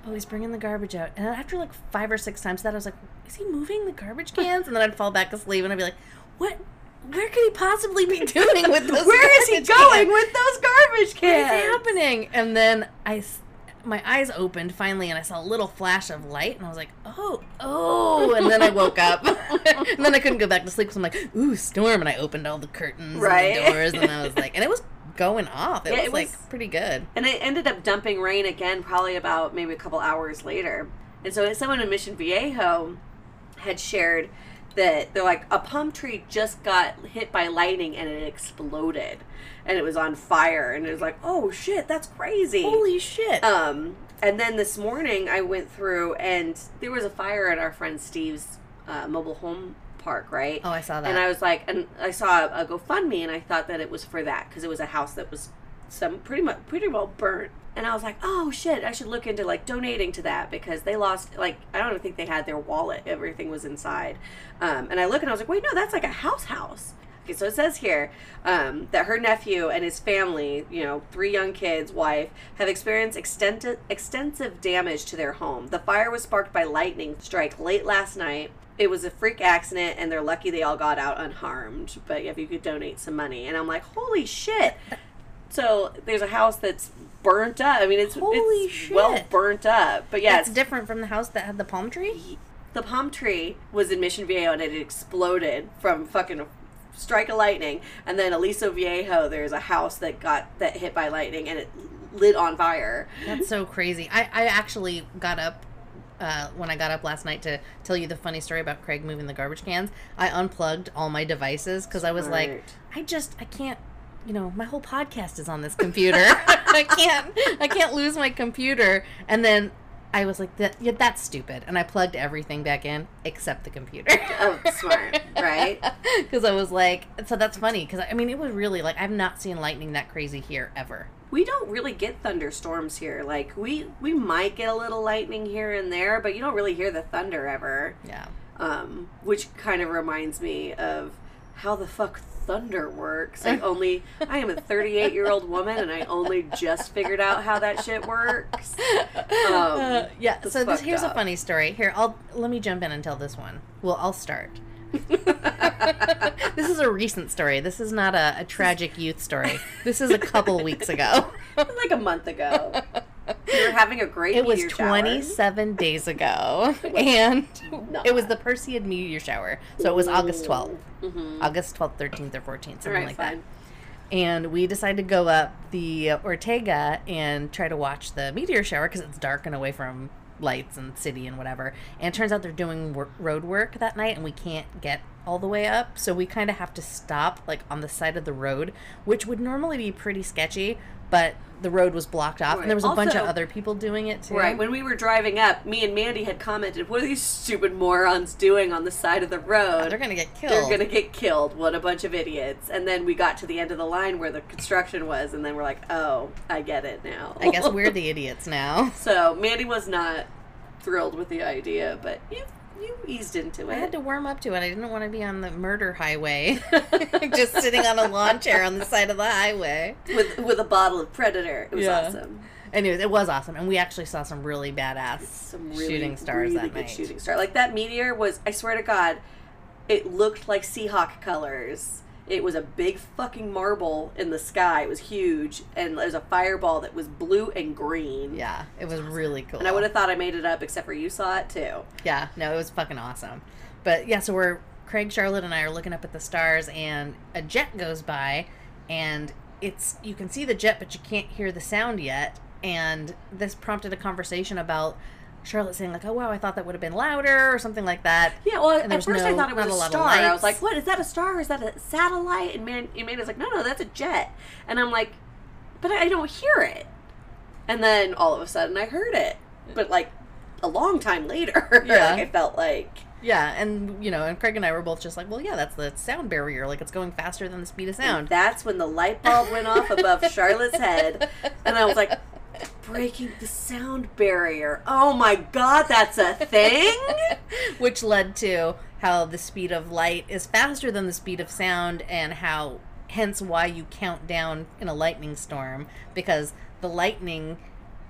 oh, he's bringing the garbage out. And after like 5 or 6 times that, I was like, is he moving the garbage cans? And then I'd fall back asleep and I'd be like, what? Where could he possibly be doing with those Where is he garbage going cans? with those garbage cans? What is happening? And then my eyes opened finally, and I saw a little flash of light, and I was like, oh, and then I woke up. And then I couldn't go back to sleep, because I'm like, ooh, storm, and I opened all the curtains and the doors, and I was like, and it was going off. It was like pretty good. And it ended up dumping rain again, probably about maybe a couple hours later. And so someone in Mission Viejo had shared that they're like, a palm tree just got hit by lightning and it exploded and it was on fire, and it was like, oh shit, that's crazy. Holy shit. And then this morning I went through and there was a fire at our friend Steve's mobile home park, right? Oh, I saw that. And I was like, and I saw a GoFundMe, and I thought that it was for that because it was a house that was pretty well burnt. And I was like, oh shit, I should look into like donating to that, because they lost, like, I don't think they had their wallet. Everything was inside. And I look and I was like, wait, no, that's like a house. Okay, so it says here that her nephew and his family, 3 young kids, wife, have experienced extensive damage to their home. The fire was sparked by lightning strike late last night. It was a freak accident, and they're lucky they all got out unharmed. But if you could donate some money. And I'm like, holy shit. So there's a house that's burnt up. I mean, it's well burnt up. But yeah, it's different from the house that had the palm tree? The palm tree was in Mission Viejo, and it exploded from fucking strike of lightning. And then Aliso Viejo, there's a house that got hit by lightning, and it lit on fire. That's so crazy. I actually got up when I got up last night to tell you the funny story about Craig moving the garbage cans. I unplugged all my devices because I was like, I can't, my whole podcast is on this computer. I can't lose my computer. And then I was like, that's stupid. And I plugged everything back in except the computer. Oh, smart, right? Because I was like, so that's funny. Because, I mean, it was really, like, I've not seen lightning that crazy here ever. We don't really get thunderstorms here. Like, we might get a little lightning here and there, but you don't really hear the thunder ever. Yeah. Which kind of reminds me of how the fuck thunder works. I am a 38-year-old woman, and I only just figured out how that shit works. Yeah, so here's a funny story. Here, let me jump in and tell this one. Well, I'll start. This is a recent story. This is not a tragic youth story. This is a couple weeks ago. Like a month ago. You were having a great meteor shower. It was 27 days ago, and it was the Perseid meteor shower. So it was August 12th. Mm-hmm. August 12th, 13th, or 14th, something like that. And we decided to go up the Ortega and try to watch the meteor shower because it's dark and away from lights and city and whatever. And it turns out they're doing road work that night, and we can't get all the way up. So we kind of have to stop like on the side of the road, which would normally be pretty sketchy, but the road was blocked off, and there was a bunch of other people doing it too. Right. When we were driving up, me and Mandy had commented, what are these stupid morons doing on the side of the road? They're going to get killed. They're going to get killed. What a bunch of idiots. And then we got to the end of the line where the construction was, and then we're like, oh, I get it now. I guess we're the idiots now. So Mandy was not thrilled with the idea, but you eased into it. I had to warm up to it. I didn't want to be on the murder highway. Just sitting on a lawn chair on the side of the highway. With a bottle of Predator. It was awesome. Anyways, it was awesome. And we actually saw some really badass shooting stars that night. Shooting star. Like that meteor was, I swear to God, it looked like Seahawk colors. It was a big fucking marble in the sky. It was huge. And there was a fireball that was blue and green. Yeah, it was really cool. And I would have thought I made it up, except for you saw it too. Yeah, no, it was fucking awesome. But yeah, so Craig, Charlotte, and I are looking up at the stars, and a jet goes by, and you can see the jet, but you can't hear the sound yet. And this prompted a conversation about Charlotte saying like, oh wow, I thought that would have been louder or something like that. Yeah, well, at first I thought it was a star. I was like, what, is that a star or is that a satellite? And Amanda's like, no, that's a jet. And I'm like, but I don't hear it. And then all of a sudden I heard it. But like a long time later. Yeah. Like I felt like. Yeah, and and Craig and I were both just like, well, yeah, that's the sound barrier. Like, it's going faster than the speed of sound. And that's when the light bulb went off above Charlotte's head. And I was like, breaking the sound barrier. Oh my God, that's a thing? Which led to how the speed of light is faster than the speed of sound, and hence why you count down in a lightning storm, because the lightning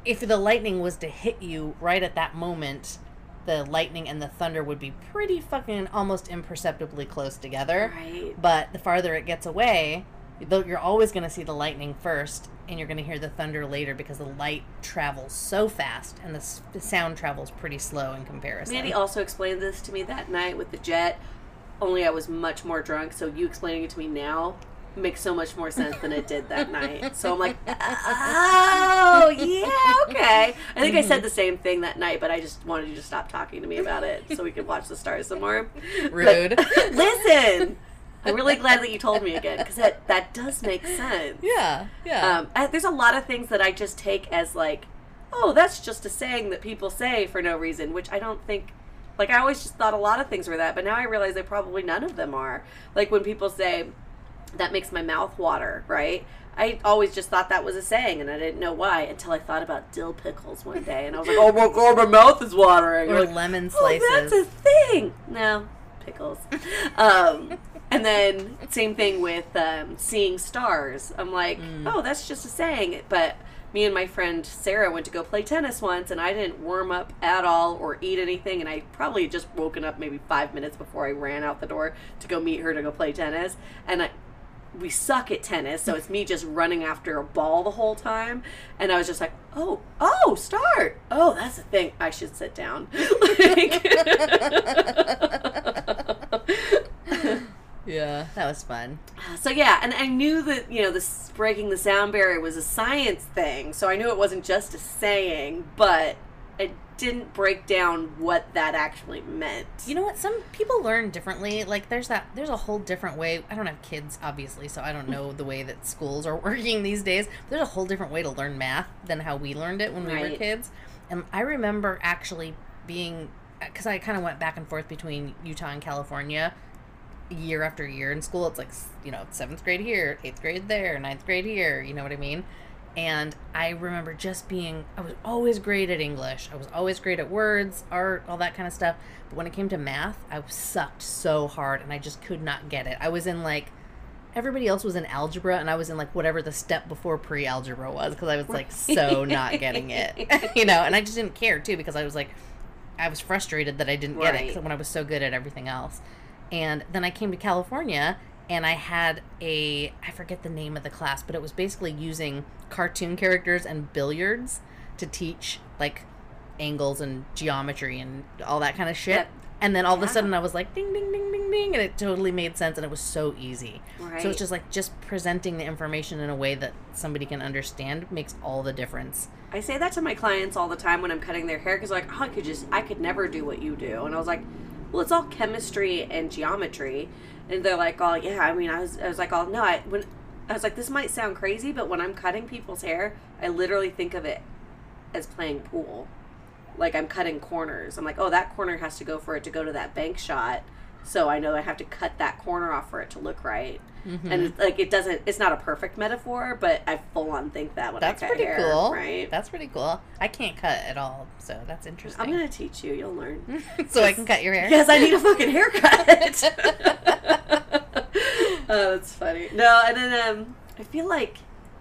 if the lightning was to hit you right at that moment, the lightning and the thunder would be pretty fucking almost imperceptibly close together. Right. But the farther it gets away, you're always going to see the lightning first, and you're going to hear the thunder later because the light travels so fast and the sound travels pretty slow in comparison. Mandy also explained this to me that night with the jet, only I was much more drunk, so you explaining it to me now makes so much more sense than it did that night. So I'm like, oh, yeah, okay. I think I said the same thing that night, but I just wanted you to stop talking to me about it so we could watch the stars some more. Rude. But, listen, I'm really glad that you told me again, because that does make sense. Yeah. There's a lot of things that I just take as like, oh, that's just a saying that people say for no reason, which I don't think, like, I always just thought a lot of things were that, but now I realize that probably none of them are. Like when people say, that makes my mouth water, right? I always just thought that was a saying, and I didn't know why until I thought about dill pickles one day, and I was like, oh my god, my mouth is watering. Or like, lemon slices. Oh, that's a thing. No, pickles. And then same thing with seeing stars. I'm like, oh, that's just a saying. But me and my friend Sarah went to go play tennis once, and I didn't warm up at all or eat anything, and I probably just woken up maybe 5 minutes before I ran out the door to go meet her to go play tennis. And we suck at tennis, so it's me just running after a ball the whole time. And I was just like, oh, start. Oh, that's a thing. I should sit down. Yeah, that was fun. So yeah, and I knew that, this breaking the sound barrier was a science thing, so I knew it wasn't just a saying, but it didn't break down what that actually meant. You know what? Some people learn differently. Like, there's a whole different way. I don't have kids, obviously, so I don't know the way that schools are working these days. There's a whole different way to learn math than how we learned it when we were kids. And I remember actually being, because I kind of went back and forth between Utah and California year after year in school. It's like, 7th grade here, 8th grade there, 9th grade here, you know what I mean? And I remember I was always great at English. I was always great at words, art, all that kind of stuff. But when it came to math, I sucked so hard and I just could not get it. I was in everybody else was in algebra and I was in whatever the step before pre-algebra was because I was so not getting it, and I just didn't care too because I was frustrated that I didn't get it when I was so good at everything else. And then I came to California and I had I forget the name of the class, but it was basically using cartoon characters and billiards to teach, angles and geometry and all that kind of shit. Yep. And then all of a sudden I was like, ding, ding, ding, ding, ding, and it totally made sense, and it was so easy. Right. So it's just presenting the information in a way that somebody can understand makes all the difference. I say that to my clients all the time when I'm cutting their hair, because I could never do what you do. And I was like, well, it's all chemistry and geometry. And they're like, oh, yeah, I was like, oh, no, I was like, this might sound crazy, but when I'm cutting people's hair, I literally think of it as playing pool. Like, I'm cutting corners. I'm like, oh, that corner has to go for it to go to that bank shot. So I know I have to cut that corner off for it to look right. Mm-hmm. And it's not a perfect metaphor, but I full on think that when I cut hair. That's pretty cool. Right? That's pretty cool. I can't cut at all, so that's interesting. I'm going to teach you. You'll learn. So I can cut your hair? Yes, I need a fucking haircut. Oh, that's funny. No, and then I feel like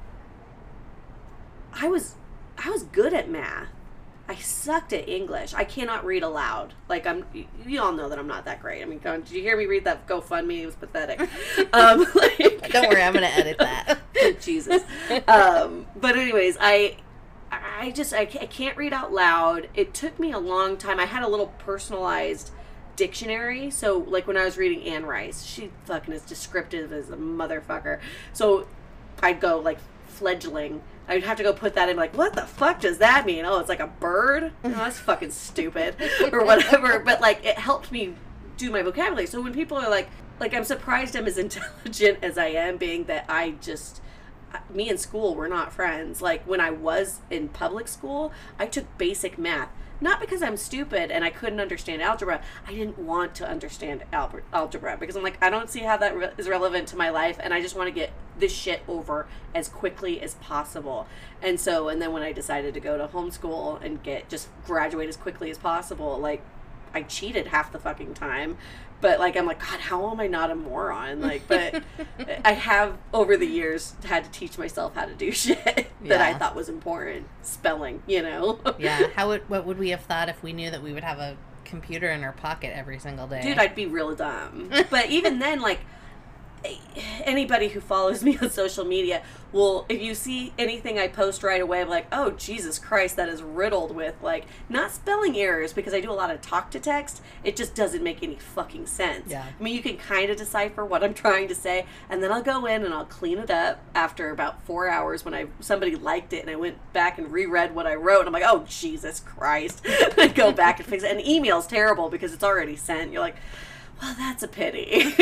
I was good at math. I sucked at English. I cannot read aloud. You all know that I'm not that great. I mean, did you hear me read that GoFundMe? It was pathetic. Don't worry, I'm going to edit that. Jesus. But anyways, I can't read out loud. It took me a long time. I had a little personalized dictionary. So, when I was reading Anne Rice, she fucking is descriptive as a motherfucker. So, I'd go, fledgling. I'd have to go put that in, what the fuck does that mean? Oh, it's like a bird? No, that's fucking stupid. Or whatever. But, it helped me do my vocabulary. So when people are like, I'm surprised I'm as intelligent as I am, being that me and school were not friends. When I was in public school, I took basic math. Not because I'm stupid and I couldn't understand algebra. I didn't want to understand algebra because I'm I don't see how that is relevant to my life, and I just want to get this shit over as quickly as possible. And then when I decided to go to homeschool and just graduate as quickly as possible, I cheated half the fucking time. But, like, I'm like, God, how am I not a moron? Like, but I have, over the years, had to teach myself how to do shit that I thought was important. Spelling, you know? Yeah. What would we have thought if we knew that we would have a computer in our pocket every single day? Dude, I'd be real dumb. But even then, like, anybody who follows me on social media will, if you see anything I post right away, I'm like, oh, Jesus Christ, that is riddled with, like, not spelling errors, because I do a lot of talk to text. It just doesn't make any fucking sense. Yeah. I mean, you can kind of decipher what I'm trying to say, and then I'll go in and I'll clean it up after about 4 hours when somebody liked it, and I went back and reread what I wrote, and I'm like, oh, Jesus Christ. I go back and fix it. And email's terrible because it's already sent. You're like, well, that's a pity.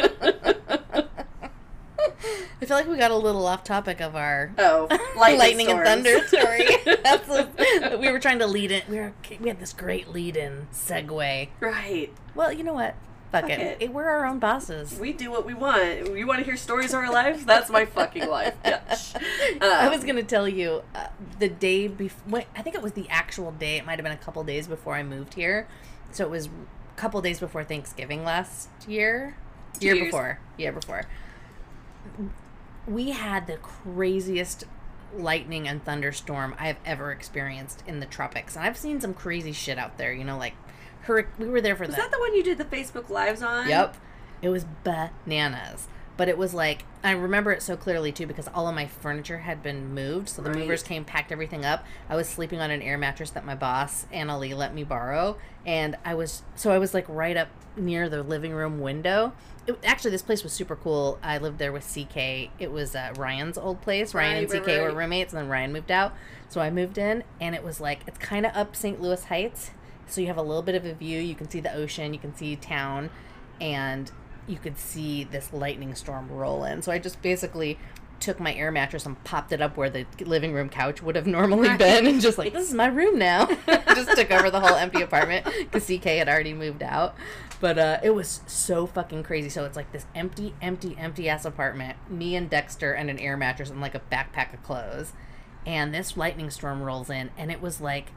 I feel like we got a little off topic of our lightning and thunder story. We were trying to lead in. We had this great lead-in segue. Right. Well, you know what? Fuck it. We're our own bosses. We do what we want. You want to hear stories of our lives? That's my fucking life. Gosh. I was going to tell you the day before. I think it was the actual day. It might have been a couple days before I moved here. So it was a couple days before Thanksgiving last year. Year before. We had the craziest lightning and thunderstorm I've ever experienced in the tropics. And I've seen some crazy shit out there, you know, like we were there for Was that the one you did the Facebook Lives on? Yep. It was bananas. But it was like, I remember it so clearly too because all of my furniture had been moved. So the movers came, packed everything up. I was sleeping on an air mattress that my boss, Anna Lee, let me borrow. And I was like right up near the living room window. Actually, this place was super cool. I lived there with CK. It was Ryan's old place. Ryan and CK were roommates, and then Ryan moved out. So I moved in, and it was like, it's kind of up St. Louis Heights. So you have a little bit of a view. You can see the ocean. You can see town. And you could see this lightning storm roll in. So I just basically took my air mattress and popped it up where the living room couch would have normally been and just like, this is my room now. Just took over the whole empty apartment because CK had already moved out. But it was so fucking crazy. So it's like this empty ass apartment, me and Dexter and an air mattress and like a backpack of clothes. And this lightning storm rolls in and it was like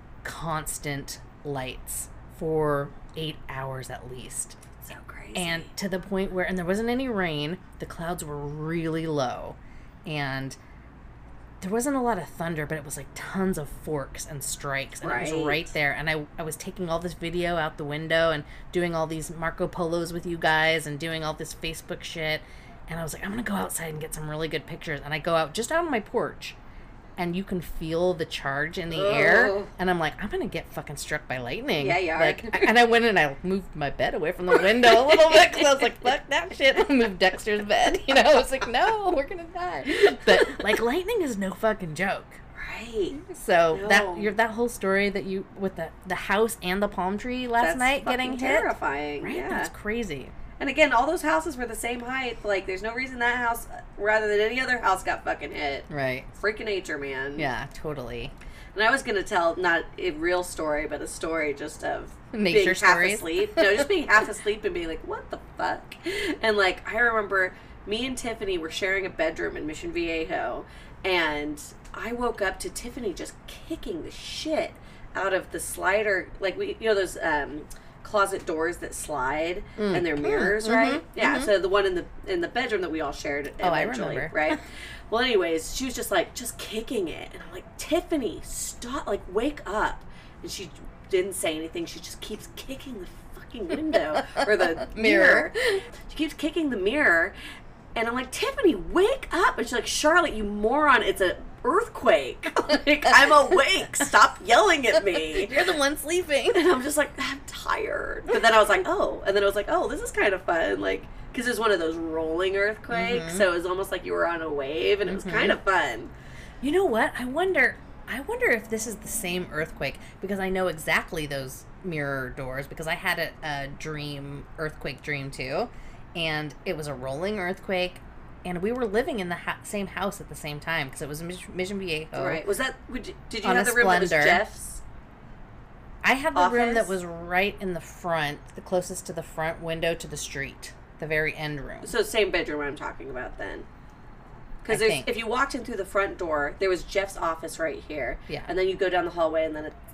constant lights for 8 hours at least. So crazy. And to the point where, and there wasn't any rain, the clouds were really low, and there wasn't a lot of thunder, but it was like tons of forks and strikes, and it was right there, and I was taking all this video out the window, and doing all these Marco Polos with you guys, and doing all this Facebook shit, and I was like, I'm gonna go outside and get some really good pictures, and I go out just out on my porch, and you can feel the charge in the air, and I'm like, I'm gonna get fucking struck by lightning. Yeah, you are. Like, and I went and I moved my bed away from the window a little bit because I was like, fuck that shit. I moved Dexter's bed. You know, I was like, no, we're gonna die. But like, lightning is no fucking joke. Right. So that whole story that you with the house and the palm tree last night getting hit, terrifying. Right? Yeah. That's crazy. And again, all those houses were the same height. Like, there's no reason that house, rather than any other house, got fucking hit. Right. Freaking nature, man. Yeah, totally. And I was going to tell, not a real story, but a story just of nature being stories. half asleep. No, just being half asleep and being like, what the fuck? And, like, I remember me and Tiffany were sharing a bedroom in Mission Viejo, and I woke up to Tiffany just kicking the shit out of the slider. Like, those closet doors that slide and they're mirrors, right? Yeah, so the one in the bedroom that we all shared eventually, I remember. right? Well, anyways, she was just kicking it, and I'm like, Tiffany, stop, like, wake up. And she didn't say anything. She just keeps kicking the fucking window or the mirror. She keeps kicking the mirror, and I'm like, Tiffany, wake up. And she's like, Charlotte, you moron, it's a earthquake. Like, I'm awake. Stop yelling at me. You're the one sleeping. And I'm just like, I'm tired. But then I was like, oh, this is kind of fun. Like, because it was one of those rolling earthquakes, so it was almost like you were on a wave, and it was kind of fun. You know what? I wonder if this is the same earthquake, because I know exactly those mirror doors, because I had a earthquake dream too, and it was a rolling earthquake. And we were living in the same house at the same time because it was Mission Viejo. Right. Was that? Did you have the room that was Jeff's? I had the room that was right in the front, the closest to the front window to the street, the very end room. So same bedroom I'm talking about then. Because if you walked in through the front door, there was Jeff's office right here. Yeah. And then you go down the hallway, and then the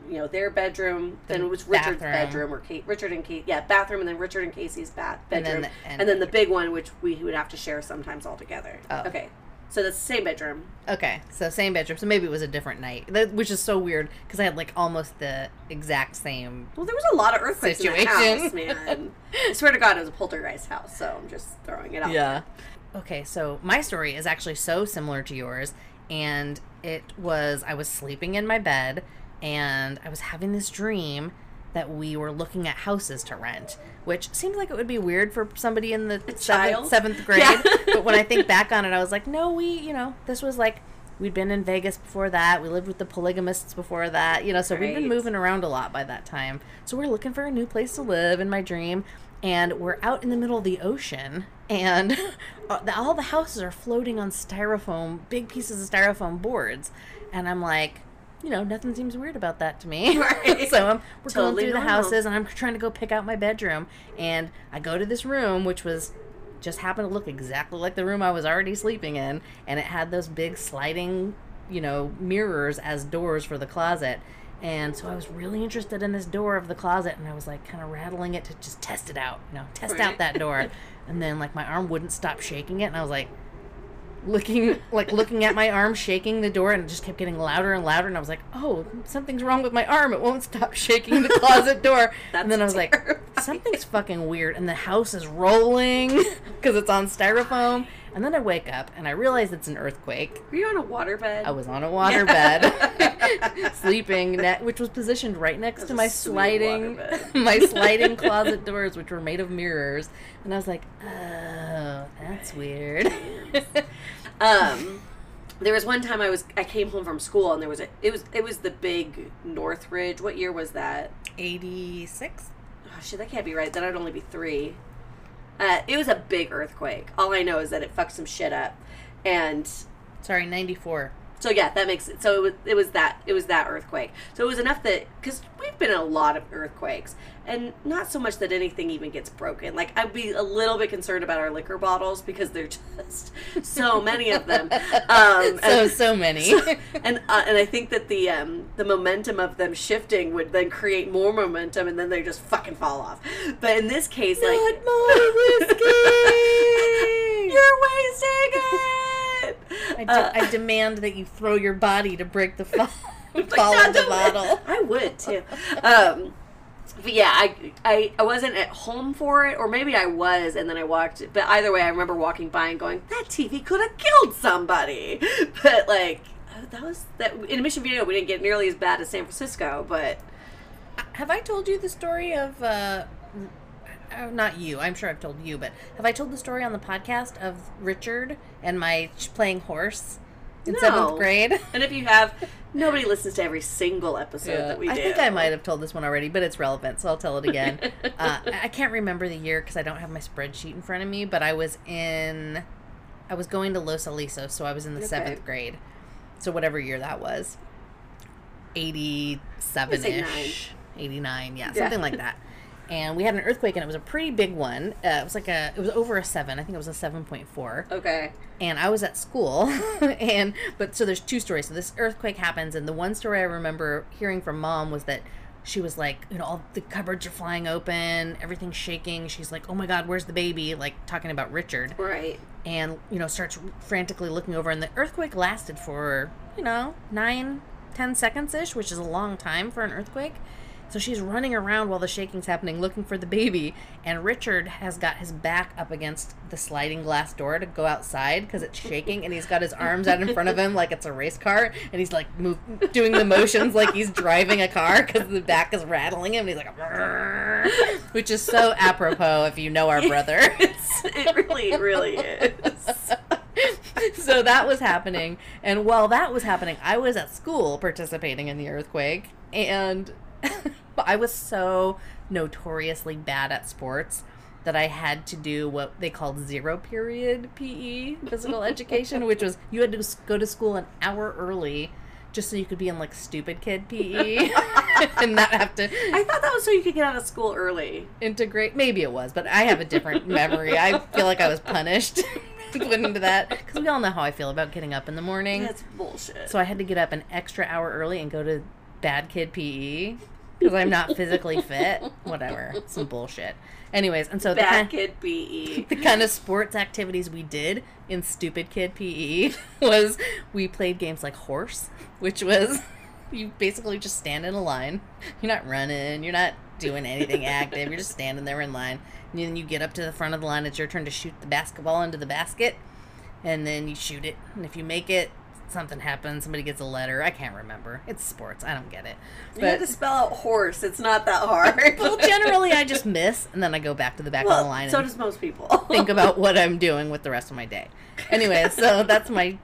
their bedroom, then it was Richard's bathroom. bedroom, or Richard and Kate, bathroom, and then Richard and Casey's bedroom, And then the big one, which we would have to share sometimes all together. Oh. Okay, so that's the same bedroom. Okay, so same bedroom. So maybe it was a different night, which is so weird because I had like almost the exact same. Well, there was a lot of earthquakes in situation. that house, man. I swear to God, it was a poltergeist house, so I'm just throwing it out. Yeah. Okay, so my story is actually so similar to yours, and I was sleeping in my bed, and I was having this dream that we were looking at houses to rent, which seems like it would be weird for somebody in the seventh grade. Yeah. But when I think back on it, I was like, no, this was like, we'd been in Vegas before that. We lived with the polygamists before that, so we'd been moving around a lot by that time. So we're looking for a new place to live in my dream, and we're out in the middle of the ocean, and all the houses are floating on big pieces of styrofoam boards. And I'm like, nothing seems weird about that to me. Right. So we're going Totally through the normal. houses, and I'm trying to go pick out my bedroom. And I go to this room, which just happened to look exactly like the room I was already sleeping in. And it had those big sliding, mirrors as doors for the closet. And so I was really interested in this door of the closet, and I was like kind of rattling it to just test it out, test out that door. And then like my arm wouldn't stop shaking it, and I was like, looking at my arm shaking the door, and it just kept getting louder and louder, and I was like, oh, something's wrong with my arm, it won't stop shaking the closet door. And then I was like, something's fucking weird, and the house is rolling because it's on styrofoam. And then I wake up and I realize it's an earthquake. Were you on a waterbed? I was on a water bed sleeping, which was positioned right next to my sliding closet doors, which were made of mirrors. And I was like, oh, that's weird. There was one time I came home from school, and it was the big Northridge. What year was that? 86? Oh shit, that can't be right. Then I'd only be 3. It was a big earthquake. All I know is that it fucked some shit up, and Sorry, 94. so yeah, that makes it. So it was that earthquake. So it was enough that, because we've been in a lot of earthquakes, and not so much that anything even gets broken. Like, I'd be a little bit concerned about our liquor bottles because there are just so many of them. So many. And I think that the momentum of them shifting would then create more momentum, and then they just fucking fall off. But in this case, Not like, more whiskey! you're wasting it. I demand that you throw your body to break the fall Like, of the not bottle. I would too. But yeah, I wasn't at home for it, or maybe I was, and then I walked. But either way, I remember walking by and going, "That TV could have killed somebody." But like, that in Mission Viejo, we didn't get nearly as bad as San Francisco. But Have I told you the story of, not you, I'm sure I've told you, but have I told the story on the podcast of Richard and my playing horse in No. 7th grade? and if you have, nobody listens to every single episode that we do. I think I might have told this one already, but it's relevant, so I'll tell it again. I can't remember the year because I don't have my spreadsheet in front of me, but I was going to Los Alisos, so I was in the 7th grade. So whatever year that was. 87-ish. 89, yeah, something like that. And we had an earthquake, and it was a pretty big one. It was over a 7. I think it was a 7.4. Okay. And I was at school, so there's 2 stories. So this earthquake happens, and the one story I remember hearing from Mom was that she was like, all the cupboards are flying open, everyth's shaking. She's like, oh my God, where's the baby? Like, talking about Richard. Right. And, starts frantically looking over, and the earthquake lasted for, 9-10 seconds-ish, which is a long time for an earthquake. So she's running around while the shaking's happening, looking for the baby, and Richard has got his back up against the sliding glass door to go outside because it's shaking, and he's got his arms out in front of him like it's a race car, and he's like doing the motions like he's driving a car because the back is rattling him, and he's like, which is so apropos if you know our brother. It really is. So that was happening, and while that was happening, I was at school participating in the earthquake, and I was so notoriously bad at sports that I had to do what they called 0 period PE, physical education, which was you had to go to school an hour early just so you could be in like stupid kid PE and not have to. I thought that was so you could get out of school early. Integrate. Maybe it was, but I have a different memory. I feel like I was punished. Put into that because we all know how I feel about getting up in the morning. That's bullshit. So I had to get up an extra hour early and go to bad kid PE because I'm not physically fit. Whatever. Some bullshit. Anyways, and so Bad kid PE. the kind of sports activities we did in stupid kid PE was we played games like horse, which was you basically just stand in a line. You're not running. You're not doing anything active. You're just standing there in line. And then you get up to the front of the line. It's your turn to shoot the basketball into the basket. And then you shoot it. And if you make it, something happens. Somebody gets a letter. I can't remember. It's sports. I don't get it. You have to spell out horse. It's not that hard. Well, generally I just miss. And then I go back to the back of the line. So and does most people. think about what I'm doing with the rest of my day. Anyway, so that's my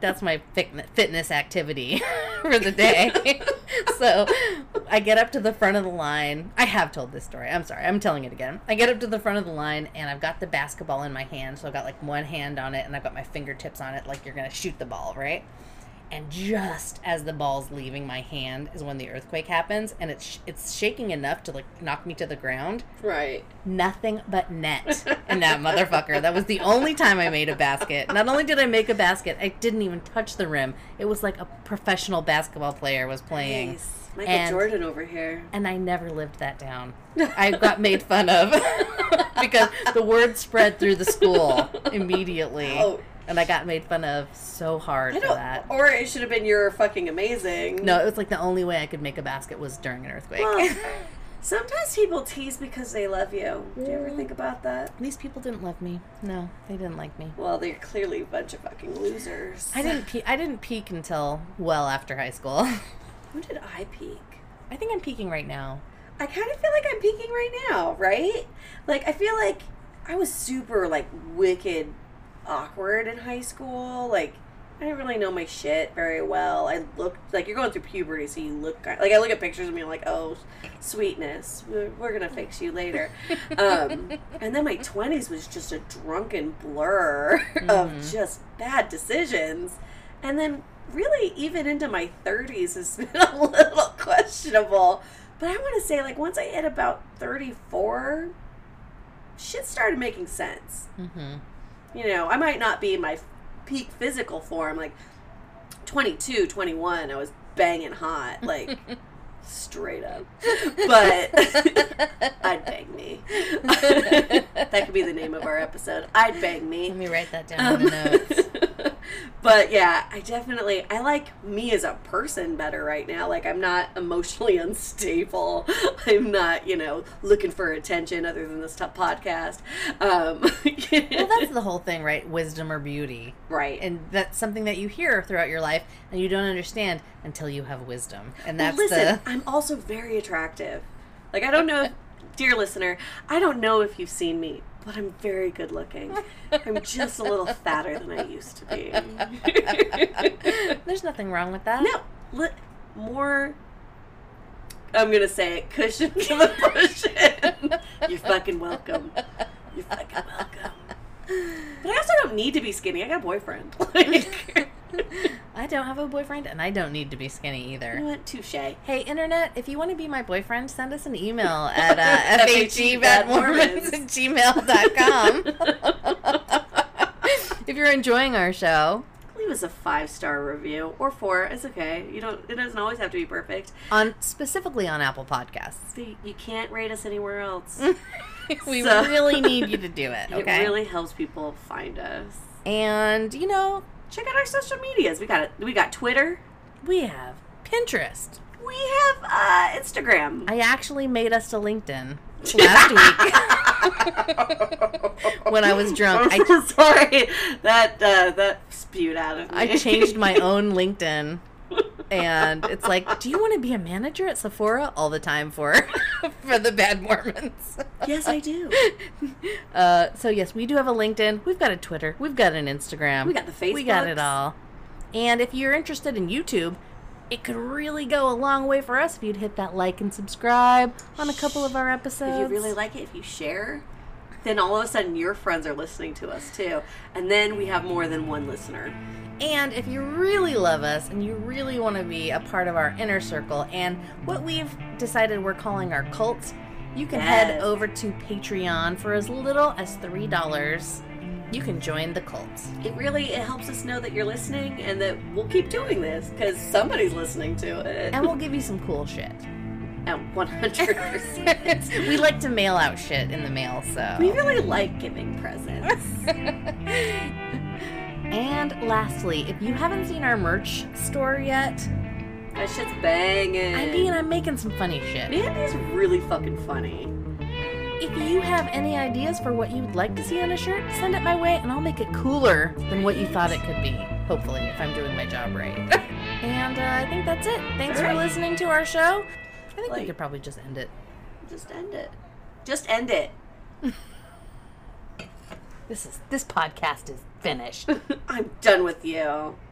fitness activity for the day. So I get up to the front of the line. I have told this story. I'm sorry. I'm telling it again. I get up to the front of the line, and I've got the basketball in my hand. So I've got like one hand on it, and I've got my fingertips on it like you're going to shoot the ball, right? And just as the ball's leaving my hand is when the earthquake happens, and it's shaking enough to like knock me to the ground. Right. Nothing but net in that motherfucker. That was the only time I made a basket. Not only did I make a basket, I didn't even touch the rim. It was like a professional basketball player was playing. Nice. Michael Jordan over here. And I never lived that down. I got made fun of because the word spread through the school immediately. Oh. And I got made fun of so hard for that. Or it should have been you're fucking amazing. No, it was like the only way I could make a basket was during an earthquake. Well, sometimes people tease because they love you. Do you ever think about that? These people didn't love me. No, they didn't like me. Well, they're clearly a bunch of fucking losers. I didn't peak until well after high school. When did I peak? I think I'm peaking right now. I kind of feel like I'm peaking right now, right? Like, I feel like I was super, like, wicked awkward in high school. Like, I didn't really know my shit very well. I looked like you're going through puberty, so you look like I look at pictures of me like, oh, sweetness, we're gonna fix you later. And then my 20s was just a drunken blur of just bad decisions, and then really even into my 30s has been a little questionable. But I want to say, like, once I hit about 34, shit started making sense. You know, I might not be in my peak physical form, like 22, 21, I was banging hot, like straight up. But I'd bang me. That could be the name of our episode. I'd bang me. Let me write that down in the notes. But yeah, I like me as a person better right now. Like, I'm not emotionally unstable. I'm not, looking for attention other than this podcast. Well, that's the whole thing, right? Wisdom or beauty. Right. And that's something that you hear throughout your life and you don't understand until you have wisdom. And that's I'm also very attractive. Like, I don't know, dear listener, I don't know if you've seen me, but I'm very good looking. I'm just a little fatter than I used to be. There's nothing wrong with that. No. More, I'm going to say it, cushion to the cushion. You're fucking welcome. You're fucking welcome. But I also don't need to be skinny. I got a boyfriend. I don't have a boyfriend, and I don't need to be skinny either. You know what? Touche. Hey, Internet, if you want to be my boyfriend, send us an email at fhebadmormons@gmail.com. If you're enjoying our show, leave us a 5-star review, or 4. It's okay. It doesn't always have to be perfect. Specifically on Apple Podcasts. See, you can't rate us anywhere else. We really need you to do it, okay? It really helps people find us. And, check out our social medias. We got Twitter. We have Pinterest. We have Instagram. I actually made us a LinkedIn last week when I was drunk. I'm so sorry. That spewed out of me. I changed my own LinkedIn. And it's like, do you want to be a manager at Sephora all the time for the Bad Mormons? Yes, I do. So yes, we do have a LinkedIn. We've got a Twitter. We've got an Instagram. We got the Facebook. We got it all. And if you're interested in YouTube, it could really go a long way for us if you'd hit that like and subscribe on a couple of our episodes. If you really like it, if you share, then all of a sudden your friends are listening to us too. And then we have more than one listener. And if you really love us and you really want to be a part of our inner circle and what we've decided we're calling our cult, you can head over to Patreon for as little as $3 you can join the cult. It helps us know that you're listening and that we'll keep doing this because somebody's listening to it. And we'll give you some cool shit. 100%. We like to mail out shit in the mail, so. We really like giving presents. And lastly, if you haven't seen our merch store yet, that shit's banging. I mean, I'm making some funny shit. Mandy's really fucking funny. If you have any ideas for what you would like to see on a shirt, send it my way and I'll make it cooler than what you thought it could be. Hopefully, if I'm doing my job right. And I think that's it. Thanks for listening to our show. I think we could probably just end it. Just end it. Just end it. This podcast is finished. I'm done with you.